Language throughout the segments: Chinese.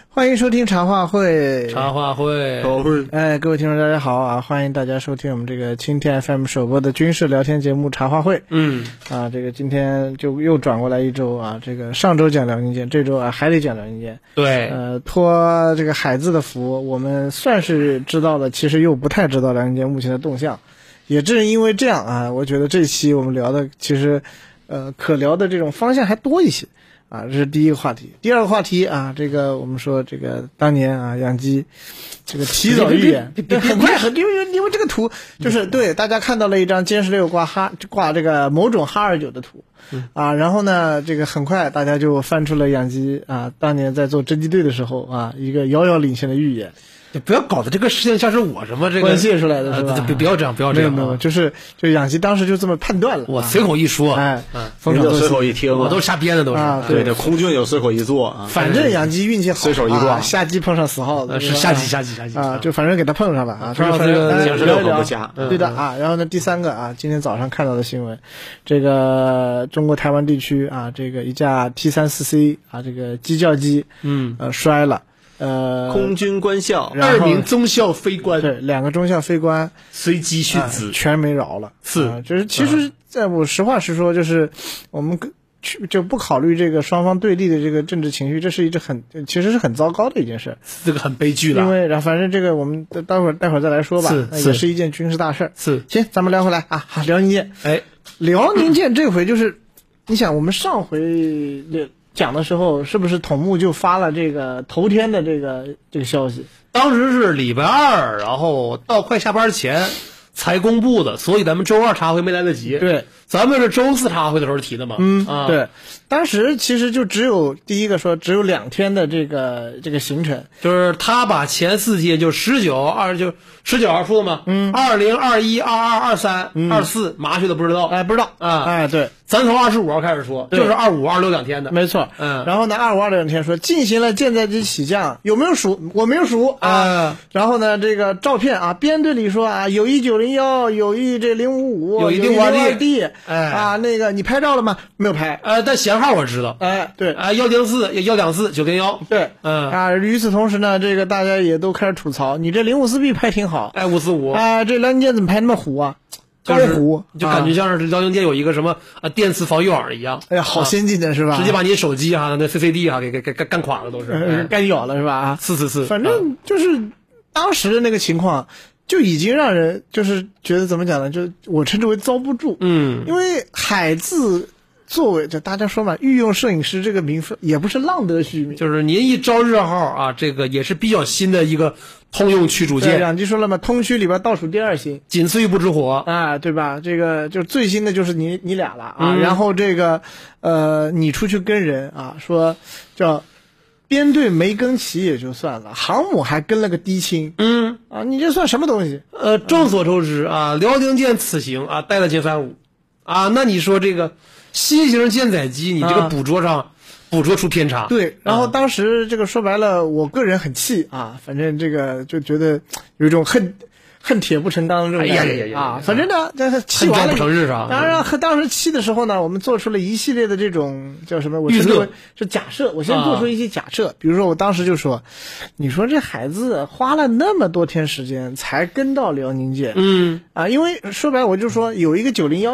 欢迎收听茶话会。 茶话会， 各位听众大家好啊，欢迎大家收听我们这个青天 FM 首播的军事聊天节目茶话会。这个今天就又转过来一周啊，这个上周讲辽宁舰，这周啊还得讲辽宁舰。 对， 托这个海字的福，我们算是知道了，其实又不太知道辽宁舰目前的动向。也正因为这样啊，我觉得这期我们聊的其实可聊的这种方向还多一些。这是第一个话题。第二个话题啊，这个我们说这个当年啊，养鸡这个提早预演，很快因为这个图就是对大家看到了一张歼16挂这个某种哈29的图然后呢，这个很快大家就翻出了养鸡啊当年在做侦缉队的时候啊一个遥遥领先的预演。 不要搞得这个事情像是我什么这个关系出来的是吧？ 不要这样，没有，就养鸡当时就这么判断了。 我随口一说， 风场随口一听， 我都瞎编的都是。 对，空军有随口一做啊。 反正养鸡运气好， 随手一挂， 下鸡碰上死耗子， 是下鸡就反正给他碰上了啊。 碰上这个 16可不瞎。 对的啊。然后呢，第三个啊，今天早上看到的新闻，这个中国台湾地区啊，这个一架 T34C 啊，这个机教机摔了。 空军官校 2名中校飞官， 对，2个中校飞官随机殉职， 全没饶了。就是其实在我实话实说，就是我们就不考虑这个双方对立的这个政治情绪，这是一直其实是很糟糕的一件事， 这个很悲剧了。 因为反正这个我们待会儿再来说吧，也是一件军事大事。行，咱们聊回来啊，辽宁舰。辽宁舰这回就是，你想我们上回讲的时候，是不是统木就发了这个头天的这个消息？ 当时是礼拜二，然后到快下班前才公布的，所以咱们周二茶会没来得及。 对， 咱们是周4茶会的时候提的嘛。 对，当时其实就只有第一个说只有2天的这个行程， 就是他把前4天就19号说的嘛，20、21、22、23、24，马上去的不知道， 不知道对。 咱从25号开始说，就是25、26 2天的， 没错。然后呢，25、26 2天说进行了舰载机起降，有没有数？我没有数然后呢，这个照片啊，编队里说啊，有一901，有一这055， 有一652D， 那个你拍照了吗？没有拍。 但型号我知道。 对 104、124、901。 对。与此同时呢，这个大家也都开始吐槽，你这054B 拍挺好 ，545。 这辽宁舰怎么拍那么糊啊？高糊， 就感觉像是辽宁舰有一个什么电磁防御网一样。 哎呀，好先进的是吧？ 直接把你手机那 CCD 给干垮了都是， 干咬了是吧？ 是。 反正就是当时的那个情况，就已经让人就是觉得怎么讲呢？就我称之为遭不住。因为海字作为就大家说嘛，御用摄影师这个名分也不是浪得虚名， 就是您一招热号这个也是比较新的一个通用驱逐舰。 两句说了嘛，通驱里边倒数第2新， 仅次于不知火对吧？这个就最新的就是你俩了然后这个你出去跟人说叫编队没跟齐也就算了，航母还跟了个低清你这算什么东西？ 众所周知辽宁舰此行带了歼35那你说这个新型舰载机，你这个捕捉出偏差。 对，然后当时这个说白了，我个人很气反正这个就觉得有一种恨铁不成钢这种感觉反正呢，这气完了不成日啊。 当时气的时候呢，我们做出了一系列的这种叫什么？我称之为是假设。我先做出一些假设，比如说我当时就说，你说这孩子花了那么多天时间才跟到辽宁舰，因为说白了我就说有一个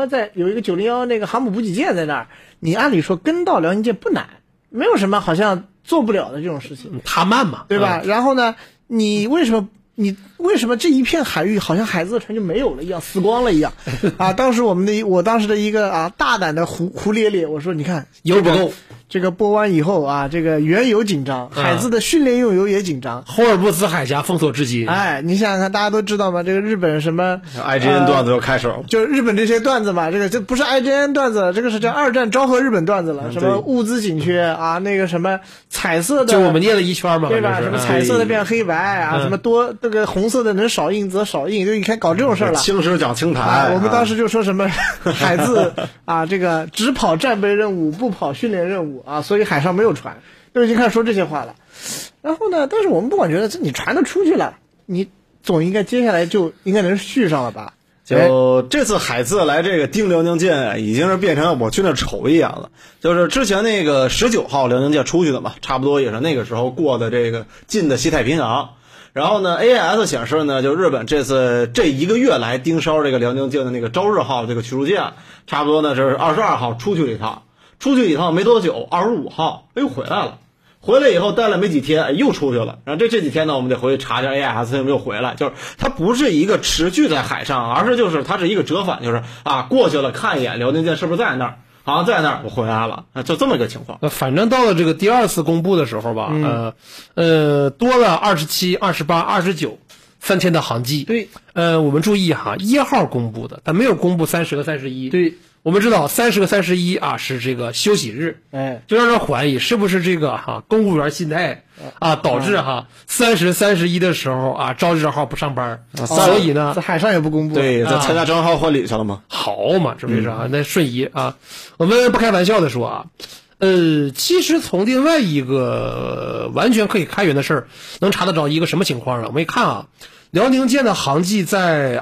901那个航母补给舰在那儿，你按理说跟到辽宁舰不难，没有什么好像做不了的这种事情。 他慢嘛， 对吧？然后呢，你为什么这一片海域好像海字船就没有了一样，死光了一样当时我当时的一个大胆的胡咧咧，我说你看油不够， 这个播完以后这个原油紧张，海字的训练用油也紧张， 霍尔木兹海峡封锁至今。 你想想看，大家都知道吗？这个日本什么 IGN 段子又开始了， 就日本这些段子嘛，这不是 IGN 段子，这个是叫2战昭和日本段子了，什么物资紧缺那个什么彩色的， 就我们念了一圈嘛， 对吧？什么彩色的变黑白什么多这个红色的能少印则少印，就你看搞这种事了。 青史讲青台， 我们当时就说什么海字这个只跑战备任务不跑训练任务所以海上没有船，都已经开始说这些话了。然后呢，但是我们不管觉得你船都出去了，你总应该接下来就应该能续上了吧？ 就这次海自来这个盯辽宁舰，已经是变成我去那瞅一眼了。就是之前那个19号辽宁舰出去的嘛，差不多也是那个时候过的这个近的西太平洋。然后呢 ，AIS 显示呢，就日本这次这1个月来盯梢这个辽宁舰的那个朝日号这个驱逐舰，差不多呢是22号出去了一趟，没多久，25号又回来了。回来以后待了没几天，又出去了。然后这几天呢，我们得回去查查 AIS 有没有回来。就是它不是一个持续在海上，而是就是它是一个折返，就是过去了看一眼辽宁舰是不是在那儿，好像在那儿，我回来了，就这么一个情况。 反正到了这个第2次公布的时候吧，多了27、28、29 3天的航迹。 对， 我们注意哈，1号公布的，但没有公布30和31。 对。 我们知道30和31是这个休息日，就让人怀疑是不是这个公务员心态导致30、31的时候朝日号不上班，所以呢在海上也不公布。 对，在参加正号婚礼去了吗？ 好嘛，这为啥？那瞬移我们不开玩笑的说其实从另外一个完全可以开源的事儿，能查得着一个什么情况啊？我们一看辽宁舰的航迹在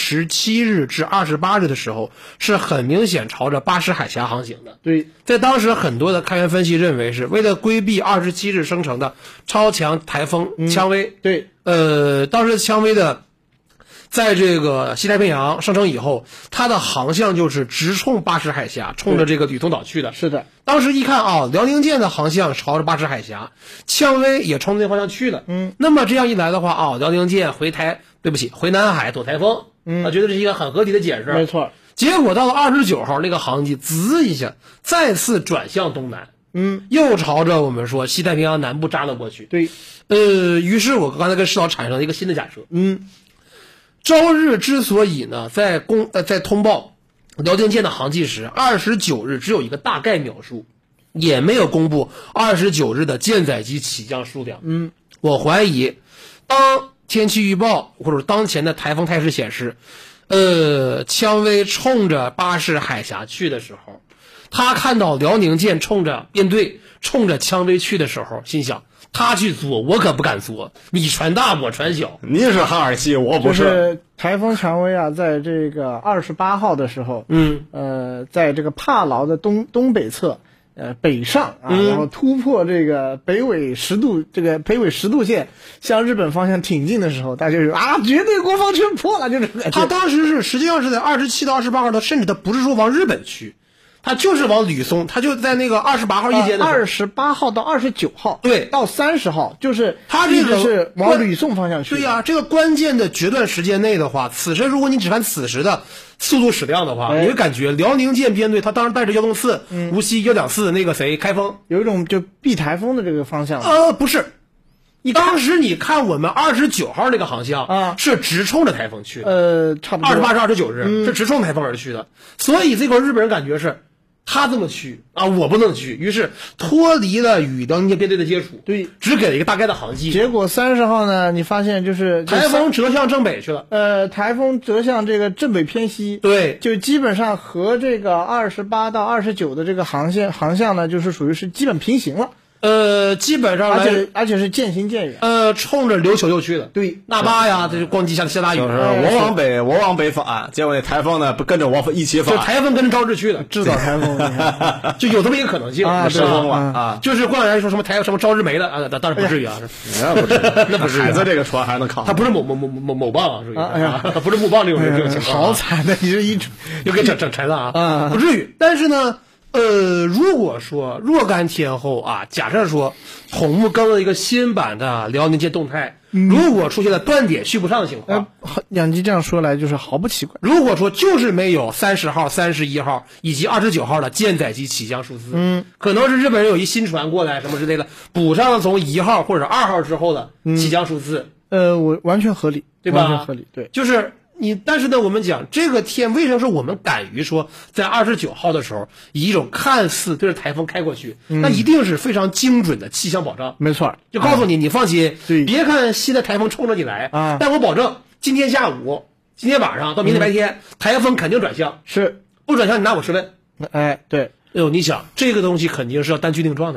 27日至28日的时候，是很明显朝着巴士海峡航行的。 对， 在当时很多的开源分析认为，是为了规避27日生成的超强台风蔷薇。 对， 当时蔷薇的在这个西太平洋生成以后，它的航向就是直冲巴士海峡，冲着这个吕宋岛去的。 是的， 当时一看辽宁舰的航向朝着巴士海峡，蔷薇也冲这方向去的。那么这样一来的话辽宁舰回南海躲台风，觉得这是一个很合理的解释。 没错。 结果到了29号那个航迹，滋一下再次转向东南，又朝着我们说西太平洋南部扎了过去。 对， 于是我刚才跟石导产生了一个新的假设。朝日之所以呢在通报辽宁舰的航迹时，29日只有一个大概描述，也没有公布29日的舰载机起降数量。我怀疑，当天气预报或者当前的台风态势显示，蔷薇冲着巴士海峡去的时候，他看到辽宁舰编队冲着蔷薇去的时候，心想，他去作，我可不敢作。你船大，我船小。 您是哈尔系，我不是。 就是台风蔷薇在这个28号的时候，在这个帕劳的东北侧，北上然后突破这个北纬10度线，向日本方向挺进的时候，大家就绝对国防圈破了，就是他当时实际上是在27到28号，他甚至他不是说往日本去。他就是往吕宋，他就在那个28号一间的 28号到29号， 对， 到30号，就是他这个是往吕宋方向去。 对呀，这个关键的决断时间内的话，此时如果你只看此时的速度矢量的话，你会感觉辽宁舰编队他当时带着104、无锡124那个开封， 有一种就避台风的这个方向。 不是。当时你看我们29号那个航向是直冲着台风去的， 差不多 28至29日是直冲台风而去的，所以这个日本人感觉是他这么去我不能去，于是脱离了与辽宁舰编队的接触， 对， 只给了一个大概的航迹。 结果30号呢，你发现就是台风折向正北去了， 台风折向这个正北偏西， 对， 就基本上和这个28到29的这个航向呢，就是属于是基本平行了。 基本上而且是渐行渐远。 冲着琉球就去的。 对， 那巴呀，这就咣叽下大雨。 我往北返，结果那台风呢不跟着我一起返。 就台风跟着朝日去的， 制造台风， 就有这么一个可能性失风了就是过两天说什么朝日没了当然不至于那不是， 那不是孩子这个船还能扛。 他不是某棒属于不是木棒这种情况。 好惨的，你这一又给整沉了不至于。但是呢。如果说若干天后假设说统木更了一个新版的辽宁舰动态，如果出现了断点续不上的情况， 两极这样说来就是毫不奇怪。 如果说就是没有30号、31号以及29号的舰载机起降数字，可能是日本人有一新船过来什么之类的，补上从1号或者2号之后的起降数字， 我完全合理， 对吧？ 完全合理，对， 就是。但是呢，我们讲这个天为什么说我们敢于说在29号的时候以一种看似对着台风开过去，那一定是非常精准的气象保障。 没错， 就告诉你，你放心， 对， 别看新的台风冲着你来但我保证今天下午、今天晚上到明天白天，台风肯定转向， 是不转向你拿我试问。 对， 你想这个东西肯定是要单据定状的呀。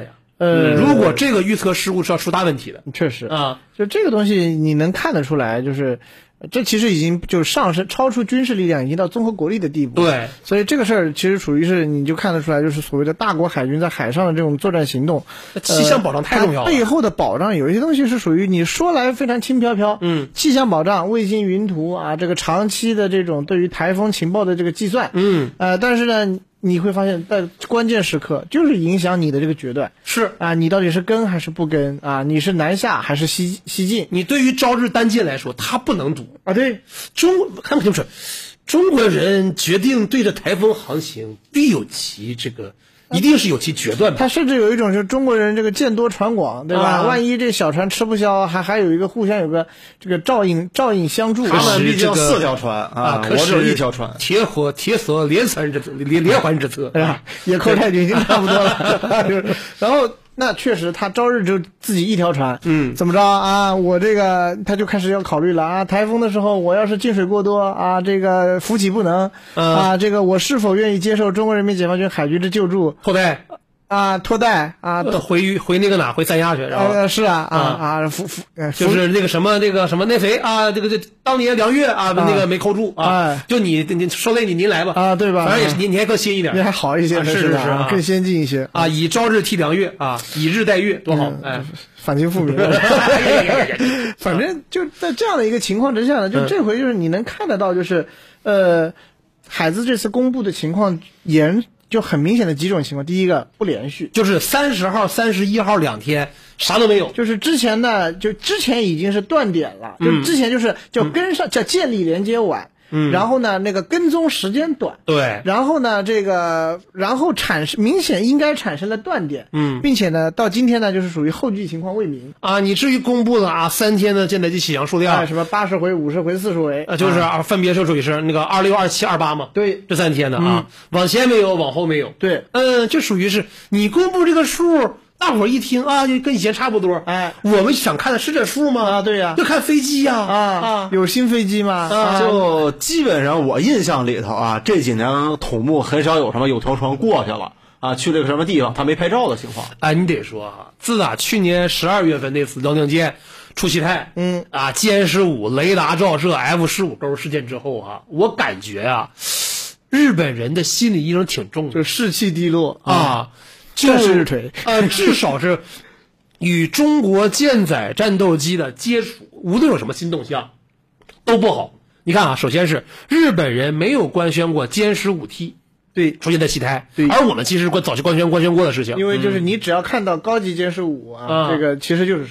如果这个预测失误是要出大问题的。 确实啊， 就这个东西你能看得出来，就是这其实已经就是上升超出军事力量，已经到综合国力的地步。 对， 所以这个事儿其实属于是你就看得出来，就是所谓的大国海军在海上的这种作战行动， 气象保障太重要了。 它背后的保障有一些东西是属于你说来非常轻飘飘，气象保障、卫星云图啊，这个长期的这种对于台风情报的这个计算，但是呢，你会发现在关键时刻就是影响你的这个决断， 是啊，你到底是跟还是不跟啊？你是南下还是西进？ 你对于朝日单舰来说，他不能赌啊，对， 看不清楚，中国人决定对着台风航行，必有其这个。一定是有其决断的。 他甚至有一种就是中国人这个舰多船广，对吧？万一这小船吃不消，还有一个互相有个这个照应相助。 他们毕竟4条船啊，我只有1条船。 铁索连环之策， 哎呀，也扣太军已经差不多了。然后那确实他朝日就自己1条船，怎么着啊？我这个他就开始要考虑了啊，台风的时候我要是进水过多啊，这个扶起不能啊，这个我是否愿意接受中国人民解放军海军之救助？ 后代。 拖带啊， 回那个哪，回三亚去，然后是就是那个什么那谁啊，这个当年梁越啊，那个没扣住啊，就你受累您来吧啊，对吧？ 反正也是你还更新一点， 你还好一些， 是更先进一些啊，以朝日替梁越啊，以日代月，多好，哎， 反清复明。反正就在这样的一个情况之下呢，就这回就是你能看得到，就是海自这次公布的情况就很明显的几种情况。第一个不连续， 就是30号、31号2天啥都没有。 就是之前已经是断点了，就之前就是叫跟上，叫建立连接晚。然后呢，那个跟踪时间短， 对， 然后呢，然后明显应该产生了断点，并且呢，到今天呢，就是属于后续情况未明啊。你至于公布了啊3天的舰载机起降数量， 什么80回、50回、40回， 就是分别是属于是那个26、27、28嘛， 对， 这3天的啊，往前没有，往后没有， 对， 就属于是你公布这个数。大伙儿一听啊，就跟以前差不多。我们想看的是这数吗？ 啊，对呀， 就看飞机呀， 有新飞机吗？ 就基本上我印象里头啊，这几年土木很少有什么有条船过去了啊，去这个什么地方他没拍照的情况。 你得说啊，自打去年12月份那次辽宁舰出西太，歼15雷达照射 F15钩事件之后啊，我感觉啊，日本人的心理阴影挺重的， 就士气低落啊。 就是日腿至少是与中国舰载战斗机的接触，无论有什么新动向，都不好。你看啊，首先是日本人没有官宣过歼15T 对出现在西太， 对， 而我们其实早期官宣过的事情， 因为就是你只要看到高级歼15啊，这个其实就是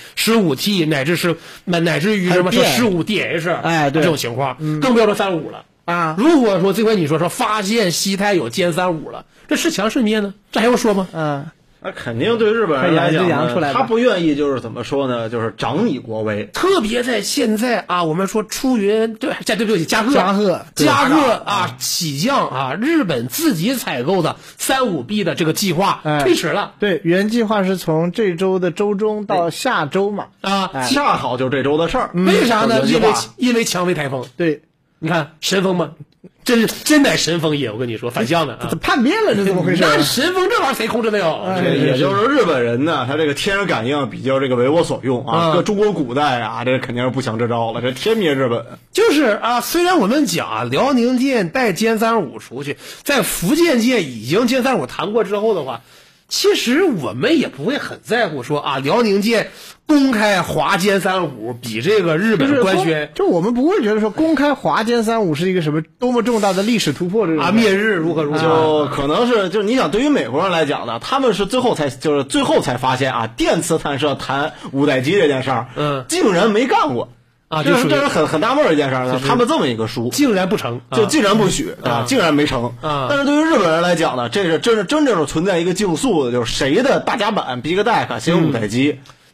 15T 乃至于什么15DH， 哎，对这种情况，更不要说35了。如果说这回你说发现西太有歼35了，这是强是灭呢？这还用说吗？ 那肯定对日本人来讲呢，他不愿意就是怎么说呢？就是长你国威。 特别在现在啊，我们说出云对不起，加贺啊起降啊，日本自己采购的35B 的这个计划推迟了。 对，原计划是从这周的周中到下周嘛， 恰好就这周的事儿。 为啥呢？因为蔷薇台风。 对。 你看神风嘛，真乃神风也，我跟你说，反向的这叛变了，这怎么回事？ 那神风这玩意儿谁控制得了？ 也就是日本人呢，他这个天然感应比较这个为我所用啊。搁中国古代啊，这肯定是不祥之兆了，这天灭日本。 就是啊，虽然我们讲啊，辽宁舰带歼35出去，在福建舰已经歼35谈过之后的话，其实我们也不会很在乎说啊，辽宁舰公开华歼35比这个日本官宣， 就我们不会觉得说公开华歼35是一个什么多么重大的历史突破，这种灭日如何， 就可能是就是你想，对于美国人来讲呢，他们是最后才发现啊，电磁弹射弹五代机这件事儿，竟然没干过。这是很纳闷的一件事儿，他们这么一个书竟然不成， 就竟然不许竟然没成。但是对于日本人来讲呢，这是真正存在一个竞速的，就是谁的大甲板 Big Deck 先有五代机。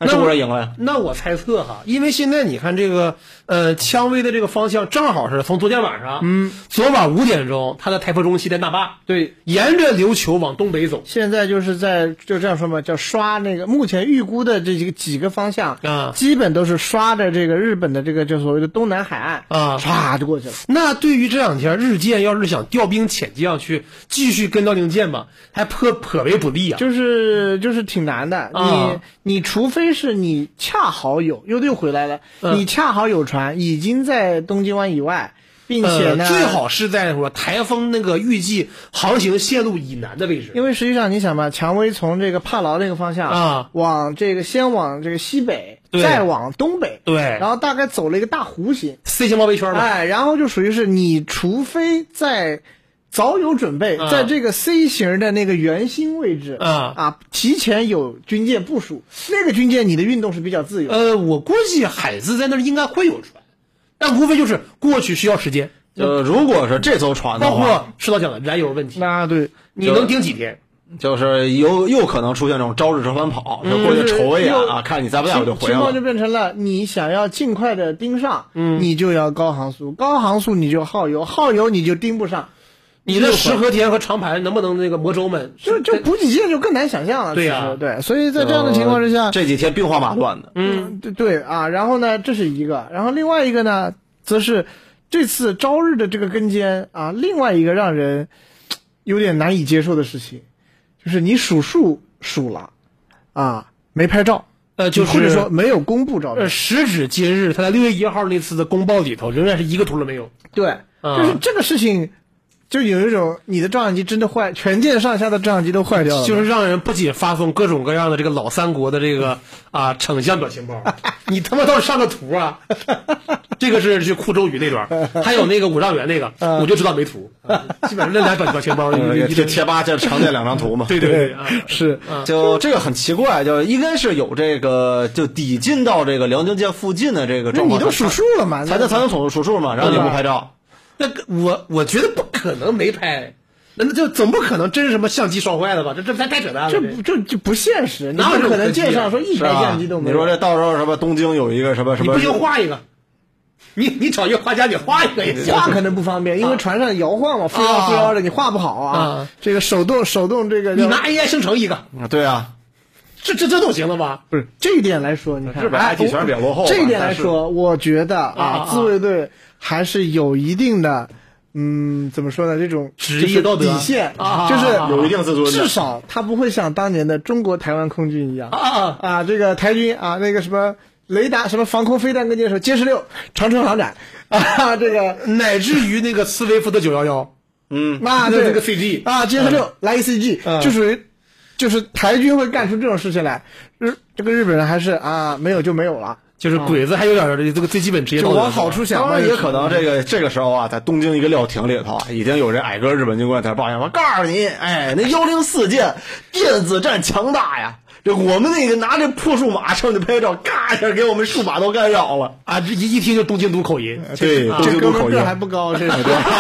中国人赢了呀。 那我猜测哈，因为现在你看这个蔷薇的这个方向正好是从昨天晚上，昨晚5点钟，它的台风中心在那霸， 对， 沿着琉球往东北走。 现在就是就这样说嘛，叫刷那个目前预估的这几个方向啊， 基本都是刷着这个日本的这个就所谓的东南海岸啊， 唰就过去了。 那对于这两天日舰要是想调兵遣将去继续跟辽宁舰吧，还颇为不利啊。 就是挺难的，你除非是你恰好又回来了，你恰好有船已经在东京湾以外，并且呢， 最好是在说台风那个预计航行线路以南的位置， 因为实际上你想吧，蔷薇从这个帕劳那个方向啊， 先往这个西北，再往东北， 对， 然后大概走了一个大弧形 C 型包围圈嘛， 哎，然后就属于是你除非在早有准备，在这个 C 型的那个圆心位置提前有军舰部署，那个军舰你的运动是比较自由。 我估计海自在那儿应该会有船，但无非就是过去需要时间。 如果是这艘船的话， 包括石导讲的燃油问题， 那对， 你能顶几天？ 就是又可能出现这种朝日折返跑，就过去瞅一眼啊，看你在不在我就回来了。 情况就变成了你想要尽快的盯上，你就要高航速，高航速你就耗油，耗油你就盯不上。 你的石河田和长盘能不能那个魔州们？ 就补给舰就更难想象了。 对呀， 对，所以在这样的情况之下， 这几天兵荒马乱的。 对啊。然后呢，这是一个，然后另外一个呢，则是这次朝日的这个跟监啊，另外一个让人有点难以接受的事情，就是你数数数了啊，没拍照。 就是或者说没有公布照片。 时至今日，他在6月1号那次的公报里头，仍然是一个图都没有。 对，就是这个事情。就有一种你的照相机真的坏，全舰上下的照相机都坏掉了， 就是让人不仅发送各种各样的这个老三国的这个丞相表情包，你他妈倒是上个图啊！这个是去库周瑜那段，还有那个武状元那个，我就知道没图，基本上那俩表情包贴吧就常见2张图嘛。 对， 是， 就这个很奇怪，就应该是有这个就抵近到这个辽宁舰附近的这个状况， 你都数数了嘛， 才能数数嘛，然后你不拍照。 那我觉得不可能没拍，那就总不可能真是什么相机烧坏了吧？这太扯淡了， 这不现实，哪有可能舰上说一台相机都没有？ 你说这到时候什么东京有一个什么， 你不行画一个，你找一个画家你画一个也行， 画可能不方便，因为船上摇晃嘛，飞摇的，你画不好啊。这个手动这个， 你拿 AI 生成一个， 对啊。 这都行了吗？ 不是这一点来说，你看日本 IT 全是比较落后。 这一点来说，我觉得自卫队还是有一定的，怎么说呢？这种职业道德底线就是有一定自尊的。 至少他不会像当年的中国台湾空军一样这个台军那个什么雷达什么防空飞弹跟接手歼16长城航展这个乃至于那个斯威夫的911， 对这个 CG 歼16来一 CG 就属于。就是台军会干出这种事情来，这个日本人还是没有就没有了， 就是鬼子还有点这个最基本职业道德。 往好处想， 当然也可能这个时候在东京一个料亭里头已经有人矮个日本军官在抱怨说：“告诉你，那104舰电子战强大呀，这我们那个拿这破数码上去拍照，嘎一下给我们数码都干扰了这一听就东京都口音， 对，东京都口音还不高，这是。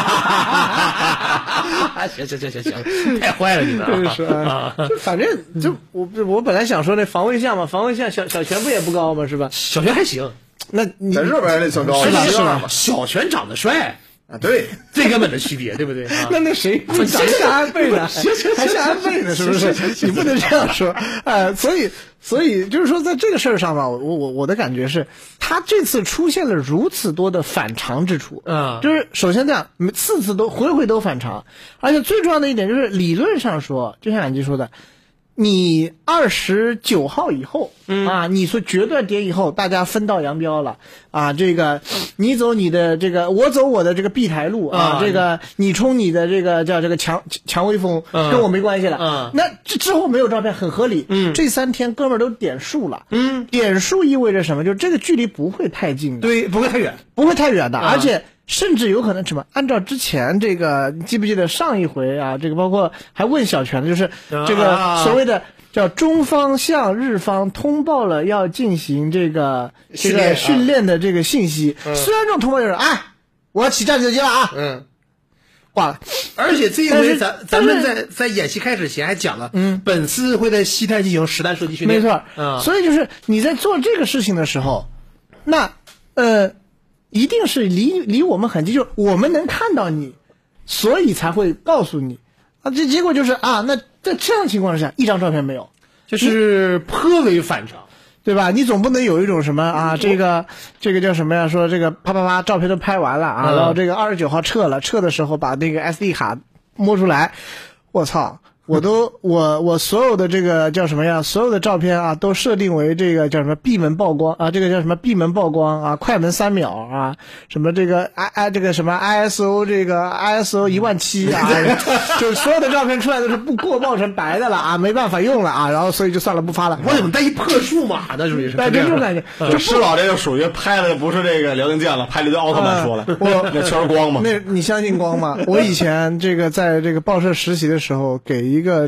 行，太坏了你们就反正就我本来想说那防卫项嘛，防卫项小泉不也不高吗？是吧？ 小泉还行， 那你在日本那算高是吧？小泉长得帅对， 最根本的区别，对不对？ 那谁长像安倍呢？还像安倍呢？是不是？你不能这样说所以就是说，在这个事儿上吧，我的感觉是，他这次出现了如此多的反常之处，就是首先这样，次次都回都反常，而且最重要的一点就是理论上说，就像俺基说的。你29号以后你说决断点以后，大家分道扬镳了这个你走你的这个，我走我的这个碧台路这个你冲你的这个叫这个蔷薇峰，跟我没关系了那之后没有照片很合理这3天哥们儿都点数了点数意味着什么？就是这个距离不会太近的， 对，不会太远的而且甚至有可能什么？按照之前这个，你记不记得上一回这个包括还问小泉的，就是这个所谓的叫中方向日方通报了要进行这个训练的这个信息。虽然这种通报就是我要起战斗机了挂了。 而且这一回咱们在演习开始前还讲了，本次会在西太进行实弹射击训练， 没错，所以就是你在做这个事情的时候，那一定是离我们很近，就是我们能看到你，所以才会告诉你啊。这结果就是啊，那在这样情况下，一张照片没有， 就是颇为反常。 对吧？你总不能有一种什么啊，这个叫什么呀？说这个啪啪啪，照片都拍完了啊，然后这个29号撤的时候把那个 SD 卡摸出来，我操！我所有的这个叫什么呀？所有的照片啊，都设定为这个叫什么闭门曝光啊，这个叫什么闭门曝光啊，快门3秒啊，什么这个这个什么 ISO 这个 ISO 17000啊，就是所有的照片出来都是不过曝成白的了啊，没办法用了啊，然后所以就算了不发了。 我怎么带一破数码呢？属于是， 对，这种感觉。 就施老这就属于拍的不是这个辽宁舰了，拍了一堆奥特曼出来，那全是光嘛。 那你相信光吗？我以前这个在这个报社实习的时候，给一个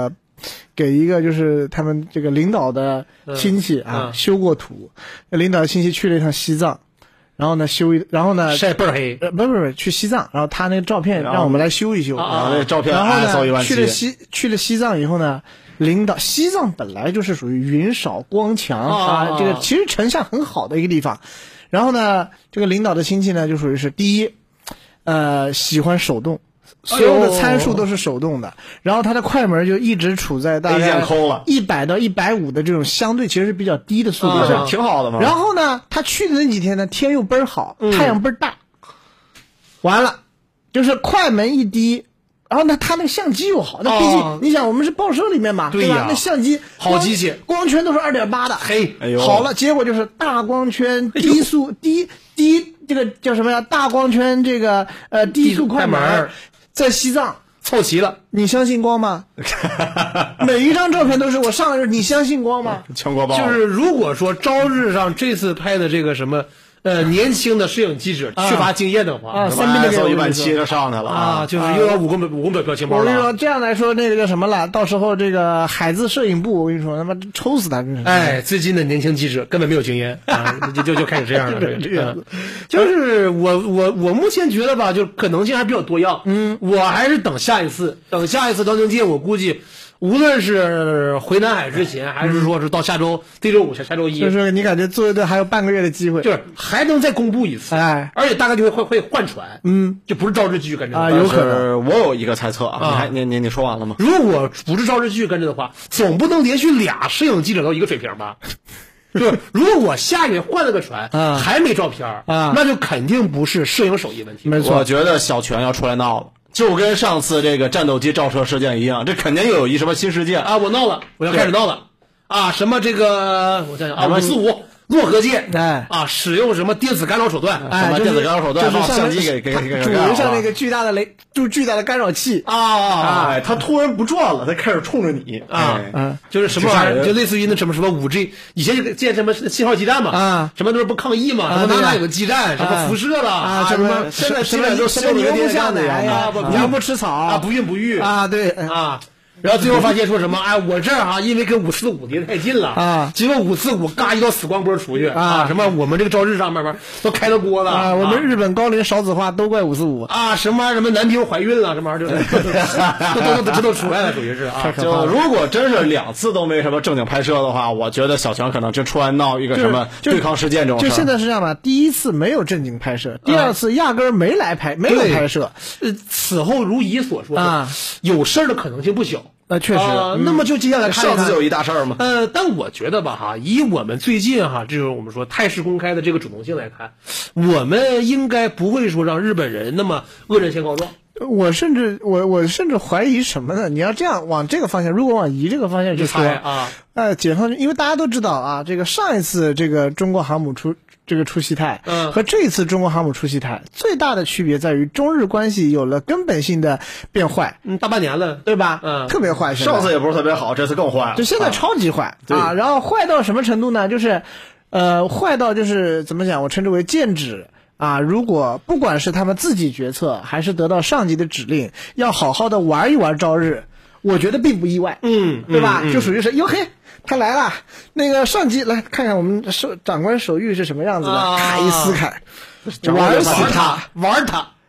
就是他们这个领导的亲戚啊修过图，领导的亲戚去了一趟西藏，然后呢晒倍儿黑， 不是去西藏，然后他那个照片让我们来修一修， 然后那照片然后呢去了西藏以后呢，西藏本来就是属于云少光强啊，这个其实成像很好的一个地方，然后呢，这个领导的亲戚呢就属于是第一，喜欢手动。所有的参数都是手动的，然后它的快门就一直处在大概100到150的这种相对其实是比较低的速度上， 挺好的嘛。 然后呢，他去的那几天呢，天又倍儿好，太阳倍儿大，完了，就是快门一低，然后呢，他那个相机又好，那毕竟你想我们是报社里面嘛，对吧？那相机好机器， 光圈都是2.8的， 嘿， 好了，结果就是大光圈低速低这个叫什么呀？大光圈这个低速快门。在西藏凑齐了， 你相信光吗？每一张照片都是我上来，你相信光吗？ 全国报就是如果说朝日上这次拍的这个什么年轻的摄影记者缺乏经验的话 ，3倍的 17000就上去了啊，就是又要5公表表情包了。 我跟你说，这样来说那个叫什么了？到时候这个海字摄影部，我跟你说，他妈抽死他！ 哎，最近的年轻记者根本没有经验啊，就开始这样了。这个就是我目前觉得吧，就可能性还比较多样。我还是等下一次辽宁舰，我估计。无论是回南海之前，还是说是到下周这周5下周1， 就是你感觉作为队还有半个月的机会， 就是还能再公布一次， 哎， 而且大概就会换船，就不是朝日继续跟着啊，有可能。 我有一个猜测啊，你说完了吗？ 如果不是朝日继续跟着的话，总不能连续俩摄影记者都一个水平吧？就是如果下月换了个船，还没照片那就肯定不是摄影手艺问题。 没错， 我觉得小泉要出来闹了。就跟上次这个战斗机照射事件一样，这肯定又有一什么新事件啊！我闹了，我要开始闹了啊！什么这个，我想想啊，545洛河舰，使用什么电子干扰手段？ 什么电子干扰手段？把相机给主人上那个巨大的干扰器啊！他突然不转了，他开始冲着你就是什么玩意儿？就类似于那什么5G，以前建什么信号基站嘛什么都是不抗议嘛，什么哪有个基站，什么辐射了什么现在基本都什么牛不下奶呀， 羊不吃草啊，不孕不育啊，对然后最后发现说什么？哎，我这儿因为跟545离得太近了结果545嘎一道死光波出去什么我们这个朝日上面都开了锅了我们日本高龄少子化都怪545 什么什么南平怀孕了什么玩意儿都出来了，属于是就如果真是2次都没什么正经拍摄的话，我觉得小泉可能真出来闹一个什么对抗事件这种事。 就现在是这样吧，第一次没有正经拍摄，第二次压根儿没有拍摄。 此后如乙所说有事儿的可能性不小。 确实那么就接下来看上次就有一大事儿嘛。 但我觉得吧以我们最近就是我们说态势公开的这个主动性来看，我们应该不会说让日本人那么恶人先告状。 我甚至怀疑什么呢？你要这样往这个方向，如果往移这个方向去说解放军，因为大家都知道这个上一次这个中国航母出西太和这一次中国航母出西太最大的区别在于中日关系有了根本性的变坏。 大半年了， 对吧？特别坏。 上次也不是特别好，这次更坏了。 就现在超级坏然后坏到什么程度呢？就是坏到就是怎么讲？我称之为剑指。如果不管是他们自己决策，还是得到上级的指令，要好好的玩一玩朝日，我觉得并不意外，对吧？就属于是哟嘿，他来了，那个上级来看看我们长官手谕是什么样子的，咔一撕开，玩死他， 玩他。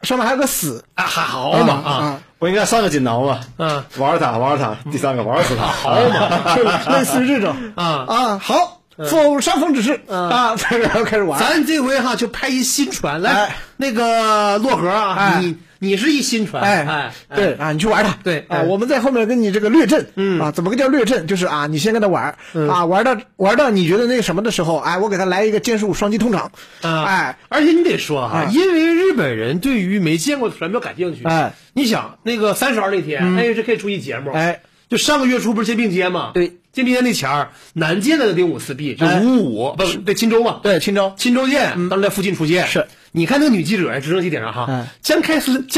上面还有个死啊，还好嘛啊， 不应该3个锦囊吗？玩他，第3个玩死他， 好嘛， 类似于这种好。奉上峰指示然后开始玩。 咱这回哈就派一新船来，那个洛河啊，你是一新船， 对啊，你去玩它， 对啊，我们在后面跟你这个略阵，怎么个叫略阵？就是啊，你先跟他玩，玩到你觉得那个什么的时候，我给他来一个剑术双击通场， 而且你得说哈，因为日本人对于没见过的船比较感兴趣，你想那个32那天，NHK 出一节目，就上个月初不是肩并肩吗？ 对。 肩并肩那前儿，南舰的丁武四 B 就555，不对，钦州嘛， 对，钦州舰当时在附近出现。 是， 你看那个女记者直升机点上哈，江开斯利，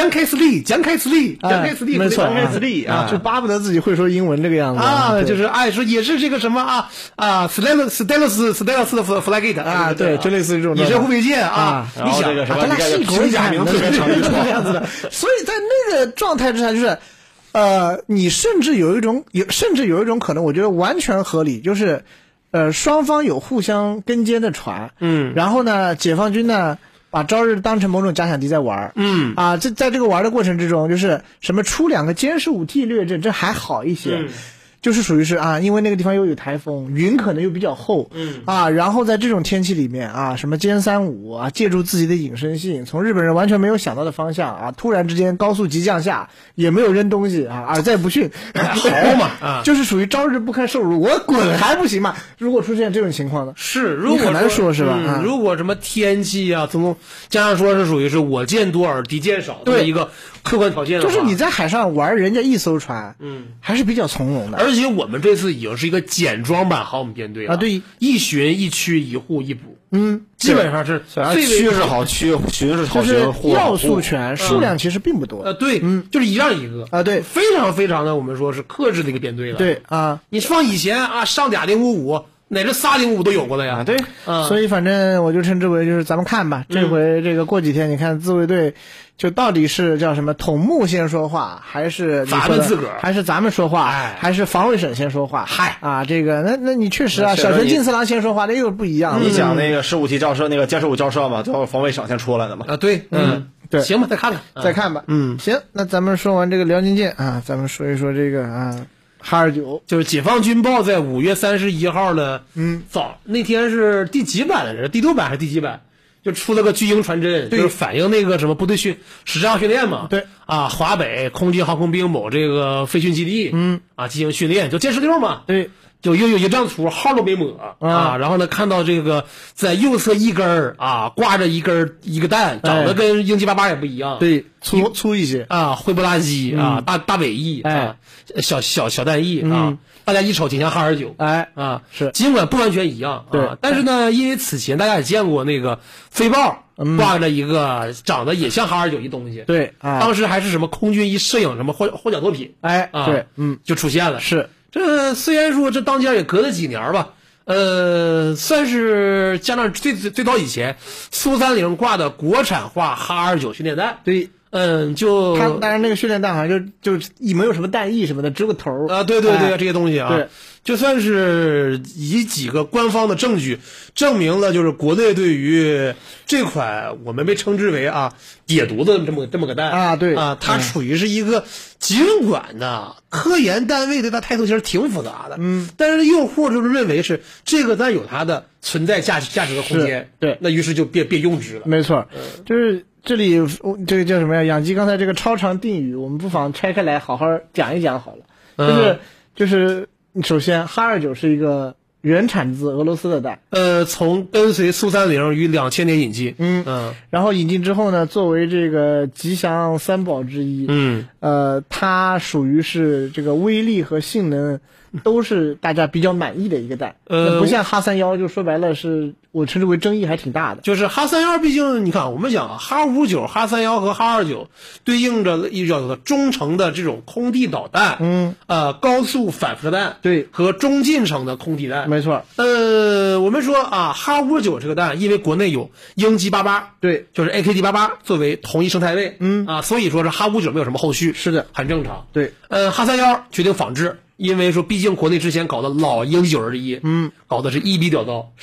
没错， 就巴不得自己会说英文这个样子啊，就是说也是这个什么Stelos 的 Flagate 啊，对，就类似于这种以身护卫舰啊， 你想这个什么， 是平假名特别长这样子的，所以在那个状态之下，就是你甚至有一种可能，我觉得完全合理，就是双方有互相跟监的船，然后呢，解放军呢把朝日当成某种假想敌在玩，在这个玩的过程之中，就是什么出2个监视武器略阵，这还好一些。就是属于是因为那个地方又有台风，云可能又比较厚，然后在这种天气里面什么歼35借助自己的隐身性，从日本人完全没有想到的方向突然之间高速急降下，也没有扔东西耳载不驯， 好嘛就是属于朝日不堪受辱，我滚还不行嘛？如果出现这种情况呢？ 是，如果很难说是吧？ 如果什么天气加上说是属于是我见多而敌见少的一个客观条件的话， 就是你在海上玩人家一艘船，还是比较从容的。 而且我们这次已经是一个简装版航母编队了对， 一巡一驱一护一补，基本上是驱是好驱，巡是好巡，护要素全，数量其实并不多。 对，就是一样一个对， 非常非常的我们说是克制的一个编队了。 对你放以前上俩055，乃至仨055都有过的呀。 对， 所以反正我就称之为就是咱们看吧，这回这个过几天你看自卫队。就到底是叫什么统幕先说话，还是咱们自个儿， 还是咱们说话，还是防卫省先说话？这个那你确实小泉进次郎先说话，那又不一样。 你讲那个15级交涉，那个歼15交涉嘛，叫防卫省先出来的嘛。 对， 对， 行吧，再看吧， 行，那咱们说完这个辽宁舰咱们说一说这个哈29， 就是解放军报在5月31号的，那天是第几版来着？第6版还是第几版？就出了个巨鹰传真，就是反映那个什么部队实战训练嘛。 对华北空军航空兵某这个飞训基地，进行训练，就歼16嘛。 对， 就又有一张图，号都没抹然后呢，看到这个在右侧一根挂着一个弹，长得跟鹰击88也不一样。 对，粗一些灰不拉几大尾翼小弹翼大家一瞅挺像哈29 是， 尽管不完全一样但是呢，因为此前大家也见过那个飞豹挂着一个长得也像哈29一东西， 对当时还是什么空军一摄影什么获奖作品， 对， 就出现了。 是， 这虽然说这当间也隔了几年吧，算是加上最早以前苏30挂的国产化哈29训练弹， 对。 就他当然那个训练弹好像就没有什么弹翼什么的，只有个头对，这些东西对， 就算是以几个官方的证据证明了，就是国内对于这款我们被称之为野犊子这么个弹对它属于是一个尽管呢科研单位对它态度其实挺复杂的，但是用户就是认为是这个弹有它的存在价值的空间， 对， 那于是就别用之了。 没错，就是这里这个叫什么呀？养鸡刚才这个超长定语，我们不妨拆开来好好讲一讲好了。就是首先哈29是一个原产自俄罗斯的弹， 从跟随苏30于2000年引进， 然后引进之后呢，作为这个吉祥3宝之一，它属于是这个威力和性能都是大家比较满意的一个弹，不像哈31，就说白了是我称之为争议还挺大的。 就是哈31，毕竟你看我们讲哈59、哈31和哈29对应着一种中程的这种空地导弹，高速反辐射弹， 对， 和中近程的空地弹， 没错。 我们说哈59这个弹，因为国内有鹰击88， 对， 就是 AKD88作为同一生态位，所以说是哈59没有什么后续， 是的， 很正常。 对， 哈31决定仿制。因为说，毕竟国内之前搞的老鹰击921，搞的是一比屌刀，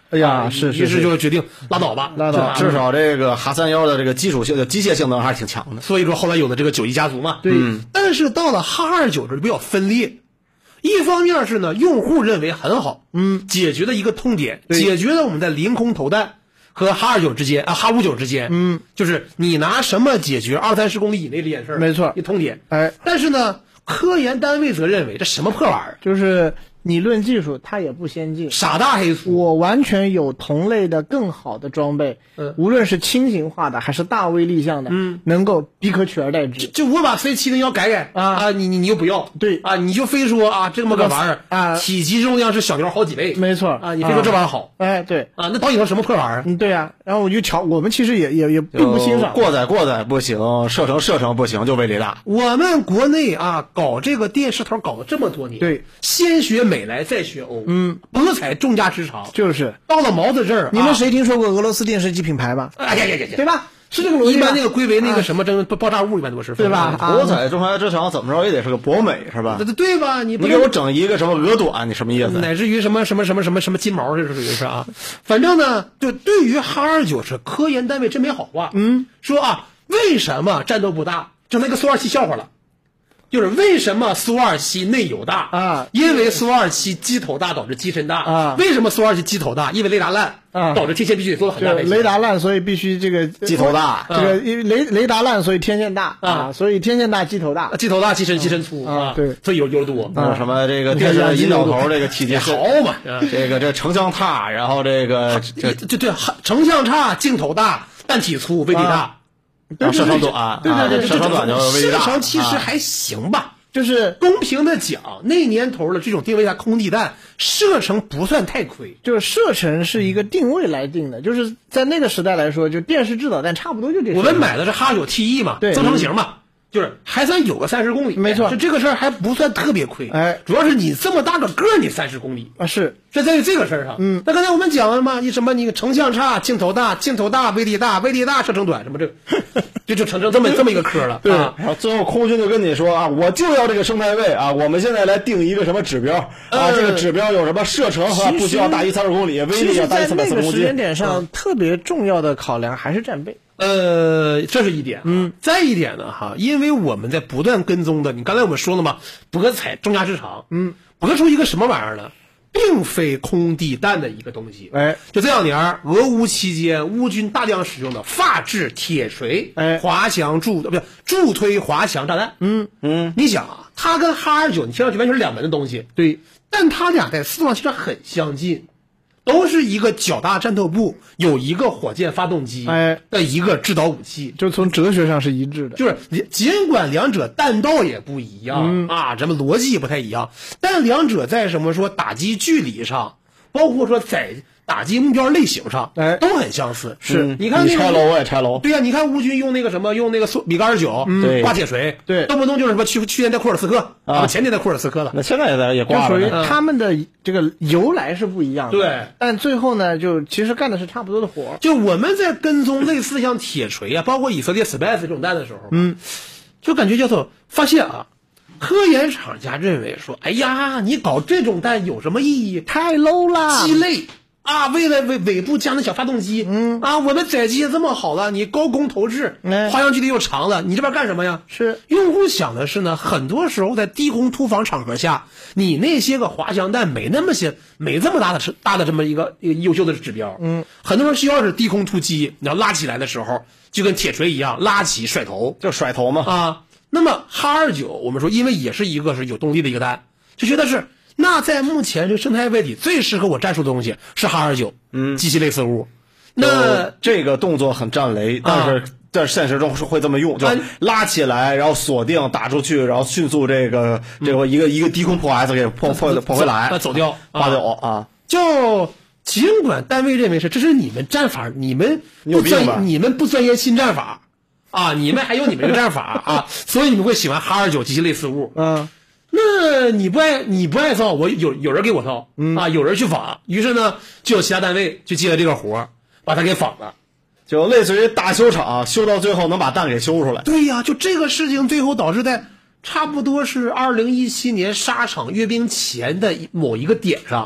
哎呀，是于是就决定拉倒吧， 拉倒至少这个哈31的这个基础性的机械性能还是挺强的。 所以说后来有了这个91家族嘛。 对， 但是到了哈29这就比较分裂。一方面是呢，用户认为很好，解决了一个痛点，解决了我们在凌空投弹和哈29之间哈59之间，就是你拿什么解决20-30公里以内这件事儿， 没错， 一痛点。 哎， 但是呢，科研单位则认为这什么破玩意儿， 就是你论技术，它也不先进， 傻大黑粗。 我完全有同类的更好的装备，无论是轻型化的还是大威力项的，能够比可取而代之。 就我把 C701改啊，你又不要， 对啊，你就非说啊这么个玩意儿啊， 体积重量是小牛好几倍， 没错啊，你非说这玩意儿好， 哎，对啊，那导引头什么破玩意儿？ 对呀，然后我就瞧，我们其实也并不欣赏， 过载不行，射程不行，就威力大。 我们国内啊搞这个电视头搞了这么多年， 对， 先学美来再学欧，博采众家之长， 就是到了毛子这儿， 你们谁听说过俄罗斯电视机品牌吧？ 哎呀， 对吧？是这个逻辑。 一般那个归为那个什么爆炸物，一般都是对吧？ 博采众家之长怎么着也得是个博美是吧？ 对吧？你给我整一个什么鹅短，你什么意思？ 乃至于什么金毛，这属于是啊。反正呢，就对于哈29是科研单位真没好话。说啊，为什么战斗不大？整那个苏27笑话了。就是为什么苏27内有大啊？ 因为苏27机头大导致机身大啊。 为什么苏27机头大？因为雷达烂啊， 导致天线必须得做很大。 雷达烂，所以必须这个机头大。 这个雷达烂，所以天线大啊，所以天线大机头大， 机头大机身粗啊。对， 所以油多。 什么这个电视引导头这个体积好嘛？ 这成像差，然后对成像差，镜头大，但体粗，威力大。 射程短， 对， 射程短就威力大。 射程其实还行吧， 就是公平的讲，那年头的这种定位下空地弹，射程不算太亏。 就是射程是一个定位来定的，就是在那个时代来说，就电视制导弹差不多就这。 我们买的是哈9 TE 嘛， 对， 增程型嘛。就是还算有个30公里， 没错， 就这个事儿还不算特别亏， 哎， 主要是你这么大个个儿，你30公里啊，是这在于这个事儿上，那刚才我们讲了嘛，你成像差，镜头大，威力大，射程短，什么就成这么一个科了， 对，然后最后空军就跟你说啊，我就要这个生态位啊，我们现在来定一个什么指标啊，这个指标有什么射程和不需要大于30公里，威力要大于340公斤。 在那个时间点上，特别重要的考量还是战备。 这是一点，再一点呢，因为我们在不断跟踪的，你刚才我们说了嘛，博采众家之长，博出一个什么玩意儿呢？并非空地弹的一个东西， 哎， 就这两年俄乌期间，乌军大量使用的法制铁锤，滑翔助推滑翔炸弹，你想啊，它跟哈29你听上去完全是两门的东西， 对， 但它俩在思路上其实很相近。都是一个较大战斗部，有一个火箭发动机，的一个制导武器， 就从哲学上是一致的。 就是尽管两者弹道也不一样，咱们逻辑也不太一样，但两者在什么说打击距离上，包括说在打击目标类型上，都很相似。 是， 你看你拆楼我也拆楼。 对呀，你看乌军用那个米格29，挂铁锤， 对， 动不动就是什么去年在库尔斯克啊，前年在库尔斯克了。 那现在也挂了。 就属于他们的这个由来是不一样的， 对， 但最后呢，就其实干的是差不多的活。 就我们在跟踪类似像铁锤啊，包括以色列 Space 这种弹的时候，就感觉叫做发现啊。科研厂家认为说，哎呀，你搞这种弹有什么意义？ 太 low 了， 鸡肋啊！为了尾部加那小发动机，我们载机也这么好了，你高空投掷，滑翔距离又长了，你这边干什么呀？ 是用户想的是呢，很多时候在低空突防场合下，你那些个滑翔弹没这么大的这么一个优秀的指标，很多人需要是低空突击，你要拉起来的时候，就跟铁锤一样，拉起甩头， 就甩头嘛啊。那么哈29我们说，因为也是一个是有动力的一个弹，就觉得是那在目前这个生态位里最适合我战术的东西是哈29，机器类似物。那这个动作很战雷，但是在现实中是会这么用，就拉起来，然后锁定打出去，然后迅速这个一个低空破 S 给破回来， 走掉 896啊。 就尽管单位认为这是你们战法，你们不专业新战法。你们还有你们这个战法啊，所以你们会喜欢哈29机器类似物。那你不爱造，我有人给我造有人去仿，于是呢就有其他单位去接了这个活，把它给仿了， 就类似于大修厂修到最后能把弹给修出来。 对呀，就这个事情最后导致在差不多是2017年沙场阅兵前的某一个点上，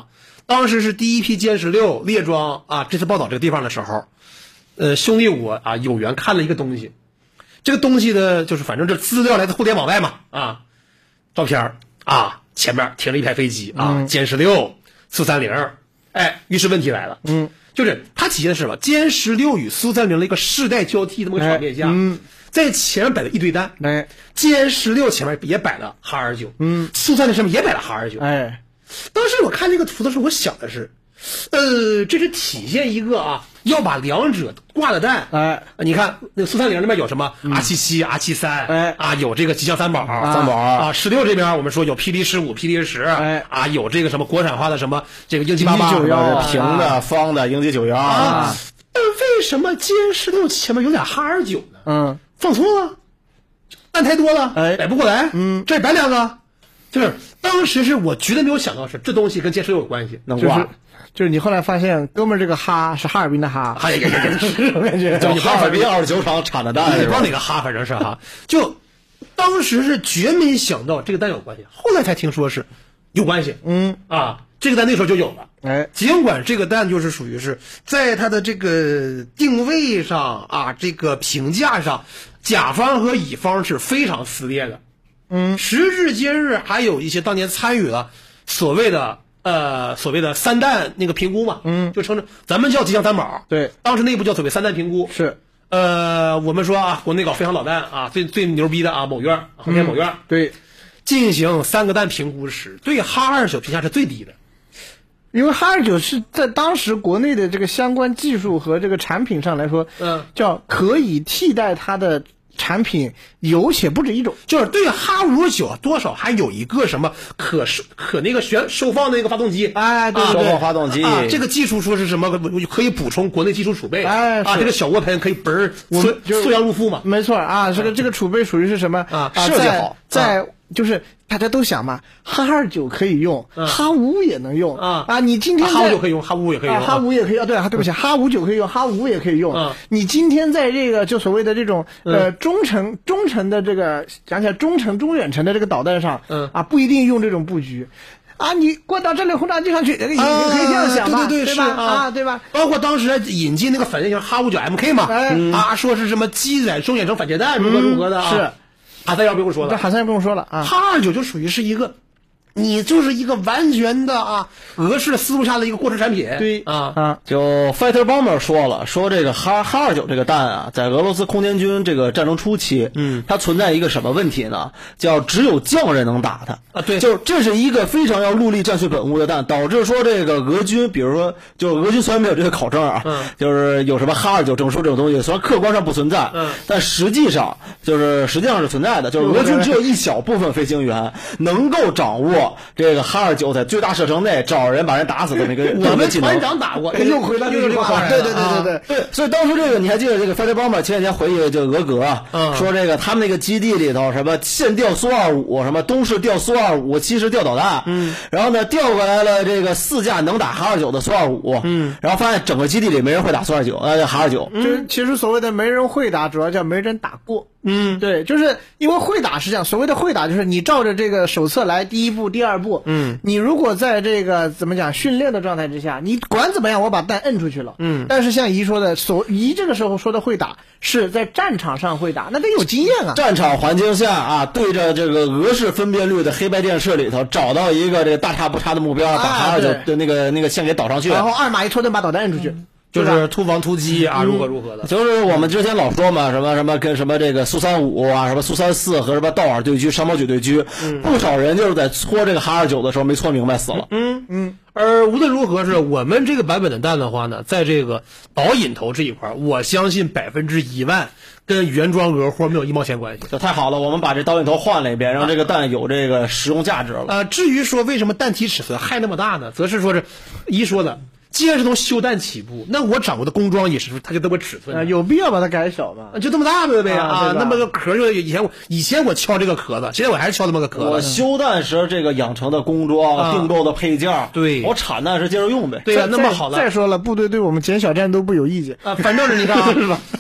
当时是第一批歼16列装啊，这次报道这个地方的时候，兄弟我啊有缘看了一个东西，这个东西呢就是反正这资料来自互联网外嘛啊，照片啊前面停了一排飞机啊，歼16、苏30，哎，于是问题来了，就是它体现的是什么？歼16与苏30的一个世代交替这么个场面下，在前面摆了一堆弹， 哎， 歼16前面也摆了哈29，苏30上面也摆了哈29， 哎， 当时我看这个图的时候，我想的是，这是体现一个啊，要把两者挂的弹， 哎， 你看那个苏30那边有什么R77、R73， 哎啊，有这个吉祥三宝啊 ，16这边我们说有霹雳15、霹雳10， 哎， 啊，有这个什么国产化的什么这个鹰击88、 平的、方的、鹰击91 啊，为什么歼16前面有俩哈29呢？放错了，弹太多了， 哎， 摆不过来，这摆两个。就是当时是我绝对没有想到是这东西跟歼16有关系， 能挂， 就是你后来发现哥们儿这个哈是哈尔滨的哈， 哈也是，我感觉就哈尔滨29厂产的弹， 也不知道哪个哈，反正是哈，就当时是绝没想到这个弹有关系，后来才听说是有关系，这个弹那时候就有了， 哎， 尽管这个弹就是属于是在它的这个定位上啊，这个评价上，甲方和乙方是非常撕裂的。时至今日，还有一些当年参与了所谓的三弹那个评估嘛，就称着咱们叫吉祥三宝， 对， 当时内部叫所谓三弹评估， 是， 我们说啊，国内搞飞航导弹啊，最牛逼的啊，某院航天某院， 对， 进行3个弹评估时，对哈29评价是最低的， 因为哈29是在当时国内的这个相关技术和这个产品上来说，叫可以替代它的产品有且不止一种， 就是对哈59多少还有一个什么可那个收放的那个发动机， 哎，对， 收放发动机， 这个技术说是什么可以补充国内技术储备，这个小涡喷可以嘣缩阳入腹嘛， 没错啊，这个储备属于是什么设计好， 在就是大家都想嘛，哈29可以用，哈55也能用你今天哈55可以用，哈55也可以用， 哈55也可以对对不起，哈59可以用，哈55也可以用。你今天在这个就所谓的这种中程的这个讲起来中程中远程的这个导弹上不一定用这种布局。你挂到这里轰炸机上去，也可以这样想嘛，对吧？对吧？ 包括当时引进那个反舰型哈59 MK 嘛，说是什么机载中远程反舰弹如何的是。 哈3要不用说了， 哈3也不用说了啊。 哈29就属于是一个，你就是一个完全的俄式思路下的一个过时产品。 对就 Fighter Bomber 说这个哈29这个弹在俄罗斯空天军这个战争初期，它存在一个什么问题呢？叫只有匠人能打它对， 就这是一个非常要陆力战训本物的弹，导致说这个俄军，比如说就俄军虽然没有这个考证就是有什么哈29证书这种东西，虽然客观上不存在，但实际上是存在的，就是俄军只有一小部分飞行员能够掌握这个哈29在最大射程内找人把人打死的那个我们团长打过， 又回到这句话， 对，所以当时这个你还记得这个 Fighter Bomber 前几天回忆这个俄格说这个他们那个基地里头什么现调苏25，什么东式调苏25，西式调导弹，然后呢调过来了这个4架能打哈29的苏25，然后发现整个基地里没人会打苏29，哈29， 就是其实所谓的没人会打，主要叫没人打过。对，就是因为会打是这样，所谓的会打就是你照着这个手册来，第一步、第二步，你如果在这个怎么讲训练的状态之下，你管怎么样，我把弹摁出去了，但是像姨说的，姨这个时候说的会打是在战场上会打，那得有经验啊。 战场环境下对着这个俄式分辨率的黑白电视里头找到一个这个大差不差的目标，把哈29的那个线给导上去， 然后2码一拖蹬把导弹摁出去。 就是突防突击如何的， 就是我们之前老说嘛，什么跟什么这个苏35什么苏34和什么道尔对狙、山毛榉对狙，不少人就是在搓这个哈29的时候没搓明白死了。 而无论如何是我们这个版本的弹的话呢，在这个导引头这一块，我相信10000%跟原装俄货没有1毛钱关系。 就太好了，我们把这导引头换了一遍，让这个弹有这个实用价值了。 至于说为什么弹体尺寸还那么大呢，则是说是姨说的。既然是从修弹起步，那我掌握的工装也是它就这么尺寸， 有必要把它改小吗？ 就这么大呗那么个壳就以前我敲这个壳子，现在我还是敲那么个壳子。 我修弹时这个养成的工装、订购的配件， 对， 我产弹时接着用呗。 对那么好了。 再说了，部队对我们减小战斗不有意见反正是你看是吧？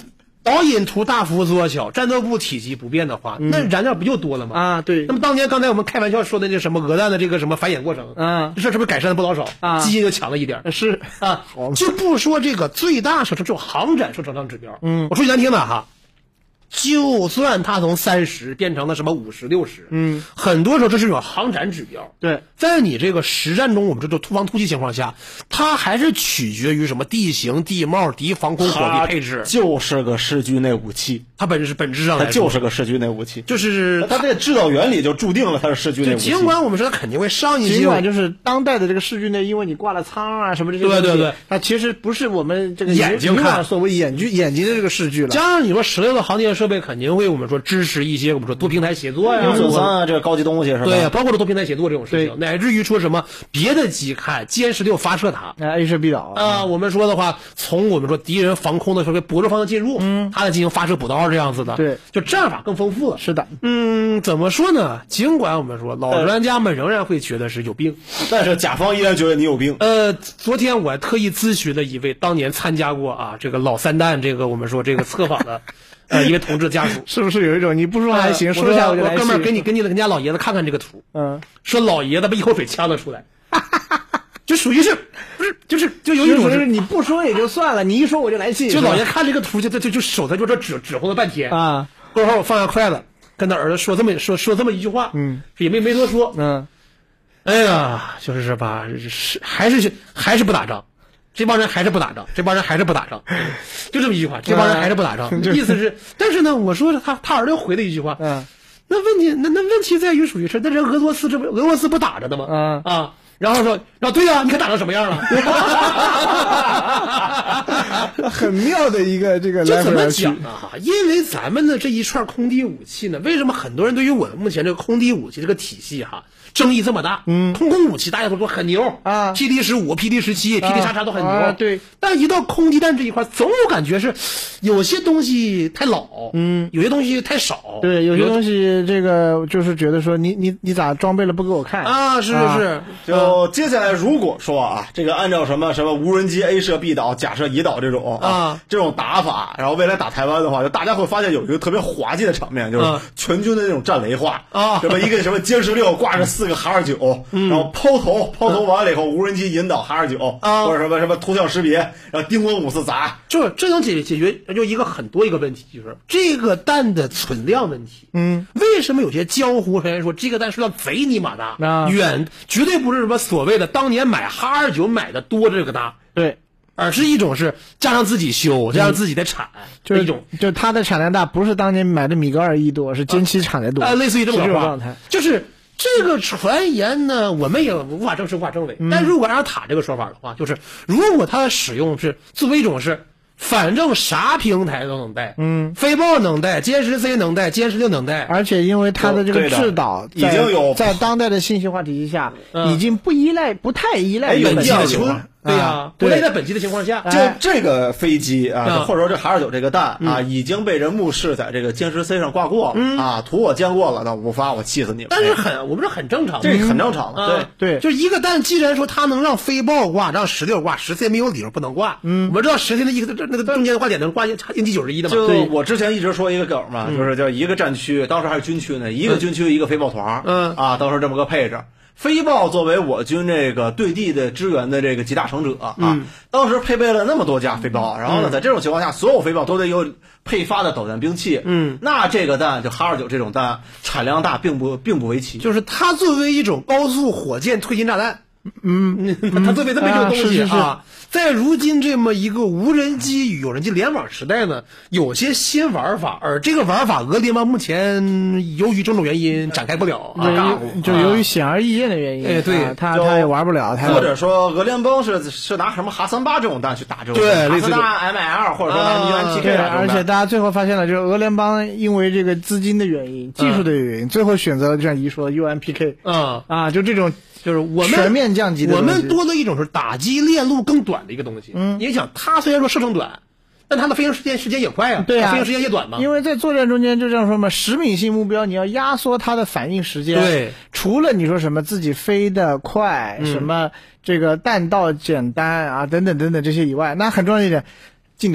导引图大幅缩小，战斗部体积不变的话，那燃料不就多了吗？ 啊，对。 那么当年刚才我们开玩笑说的这什么鹅蛋的这个什么繁衍过程，这是不是改善了不老少？基因就强了一点。 是啊，就不说这个最大射程，这种航展射程上指标。我说句难听的哈。就算它从30变成了什么50、60，很多时候这是一种航展指标。 对， 在你这个实战中，我们这种突防突击情况下，它还是取决于什么地形、地貌、敌防空火力配置， 就是个视距内武器。 它本质上来说， 它就是个视距内武器， 就是它这制造原理就注定了它是视距内武器。 尽管我们说它肯定会上一些， 尽管就是当代的这个视距内，因为你挂了舱啊什么这些东西， 对， 它其实不是我们这个眼睛看所谓眼睛的这个视距了。 加上你说16的航电设备肯定会我们说支持一些我们说多平台协作呀 ，193啊，这个高级东西是吧？ 对，包括多平台协作这种事情，乃至于说什么别的机看歼16发射塔 ，A 射 B 岛啊，我们说的话，从我们说敌人防空的时候泊着方向进入，它来进行发射补刀这样子的， 对， 就战法更丰富了。 是的， 怎么说呢？尽管我们说老专家们仍然会觉得是有病， 但是甲方依然觉得你有病。 昨天我特意咨询了一位当年参加过这个老三弹这个我们说这个测访的。一位同志的家属， 是不是有一种你不说还行，说一下我就来。 哥们儿，给你人家老爷子看看这个图，说老爷子把一口水呛了出来，就属于是不是就有一种是你不说也就算了，你一说我就来气。 就老爷看这个图就手在就这指挥了半天啊， 过后放下筷子，跟他儿子说这么一句话，也没多说，哎呀，就是吧，还是不打仗。这帮人还是不打仗，就这么一句话，这帮人还是不打仗，意思是，但是呢，我说他儿子回了一句话，那问题在于属于是，那人俄罗斯不打着的吗？然后说，对呀，你看打成什么样了？ 很妙的一个这个这怎么讲呢？因为咱们的这一串空地武器呢，为什么很多人对于我们目前这个空地武器这个体系争议这么大？空空武器大家都说很牛啊 ，PD15、PD17、PD 叉都很牛， 对。 但一到空地弹这一块，总有感觉是有些东西太老，有些东西太少， 对，有些东西这个就是觉得说你咋装备了不给我看啊？是。 就接下来如果说这个按照什么无人机 A 射 B 岛、甲射乙岛这种这种打法，然后未来打台湾的话，就大家会发现有一个特别滑稽的场面，就是全军的那种战雷化什么一个什么歼16挂着4个哈29，然后抛投完了以后，无人机引导哈29，或者什么图像识别，然后叮咣5四砸， 就是这能解决就一个问题，就是这个弹的存量问题。为什么有些江湖传言说这个弹数量贼尼玛大，远绝对不是什么所谓的当年买哈29买的多这个大， 对。 而是一种是加上自己修，加上自己的产， 就是一种，就它的产量大，不是当年买的米格21多，是歼7产的多， 类似于这种状态。 就是这个传言呢，我们也无法证实，无法证伪。但如果按照塔这个说法的话，就是如果它使用是作为一种是，反正啥平台都能带，飞豹能带，歼10C 能带，歼16能带， 而且因为它的这个制导已经有在当代的信息化体系下，已经不太依赖本机的情况。 对呀，不赖在本机的情况下， 就这个飞机或者说这哈29这个弹已经被人目视在这个歼10C 上挂过了图我见过了，那无发我气死你们。 但是我们是很正常的， 这很正常的， 对， 就一个弹，既然说它能让飞豹挂，让16挂，10C 没有理由不能挂。我们知道10C 的一个那个中间的挂点能挂印机91的嘛？ 就我之前一直说一个梗嘛，就是叫一个战区，当时还是军区呢，一个军区一个飞豹团，当时这么个配置。飞豹作为我军这个对地的支援的这个集大成者当时配备了那么多架飞豹，然后呢，在这种情况下，所有飞豹都得有配发的导弹兵器，那这个弹就哈29这种弹产量大，并不为奇， 就是它作为一种高速火箭推进炸弹，它作为这么一种东西在如今这么一个无人机与有人机联网时代呢，有些新玩法，而这个玩法俄联邦目前由于种种原因展开不了就由于显而易见的原因， 对， 他也玩不了， 或者说俄联邦是拿什么哈38这种弹去打这种， 对， 哈38 ML 或者说拿 UNTK 而且大家最后发现了，就是俄联邦因为这个资金的原因、技术的原因，最后选择了就像一说 UNPK， 就这种。 就是我们全面降级的， 我们多了一种是打击链路更短的一个东西。你想，它虽然说射程短，但它的飞行时间也快啊， 对啊， 飞行时间也短嘛。 因为在作战中间就这样说嘛，使命性目标你要压缩它的反应时间。 对， 除了你说什么自己飞得快，什么这个弹道简单等等这些以外，那很重要一点，近点打。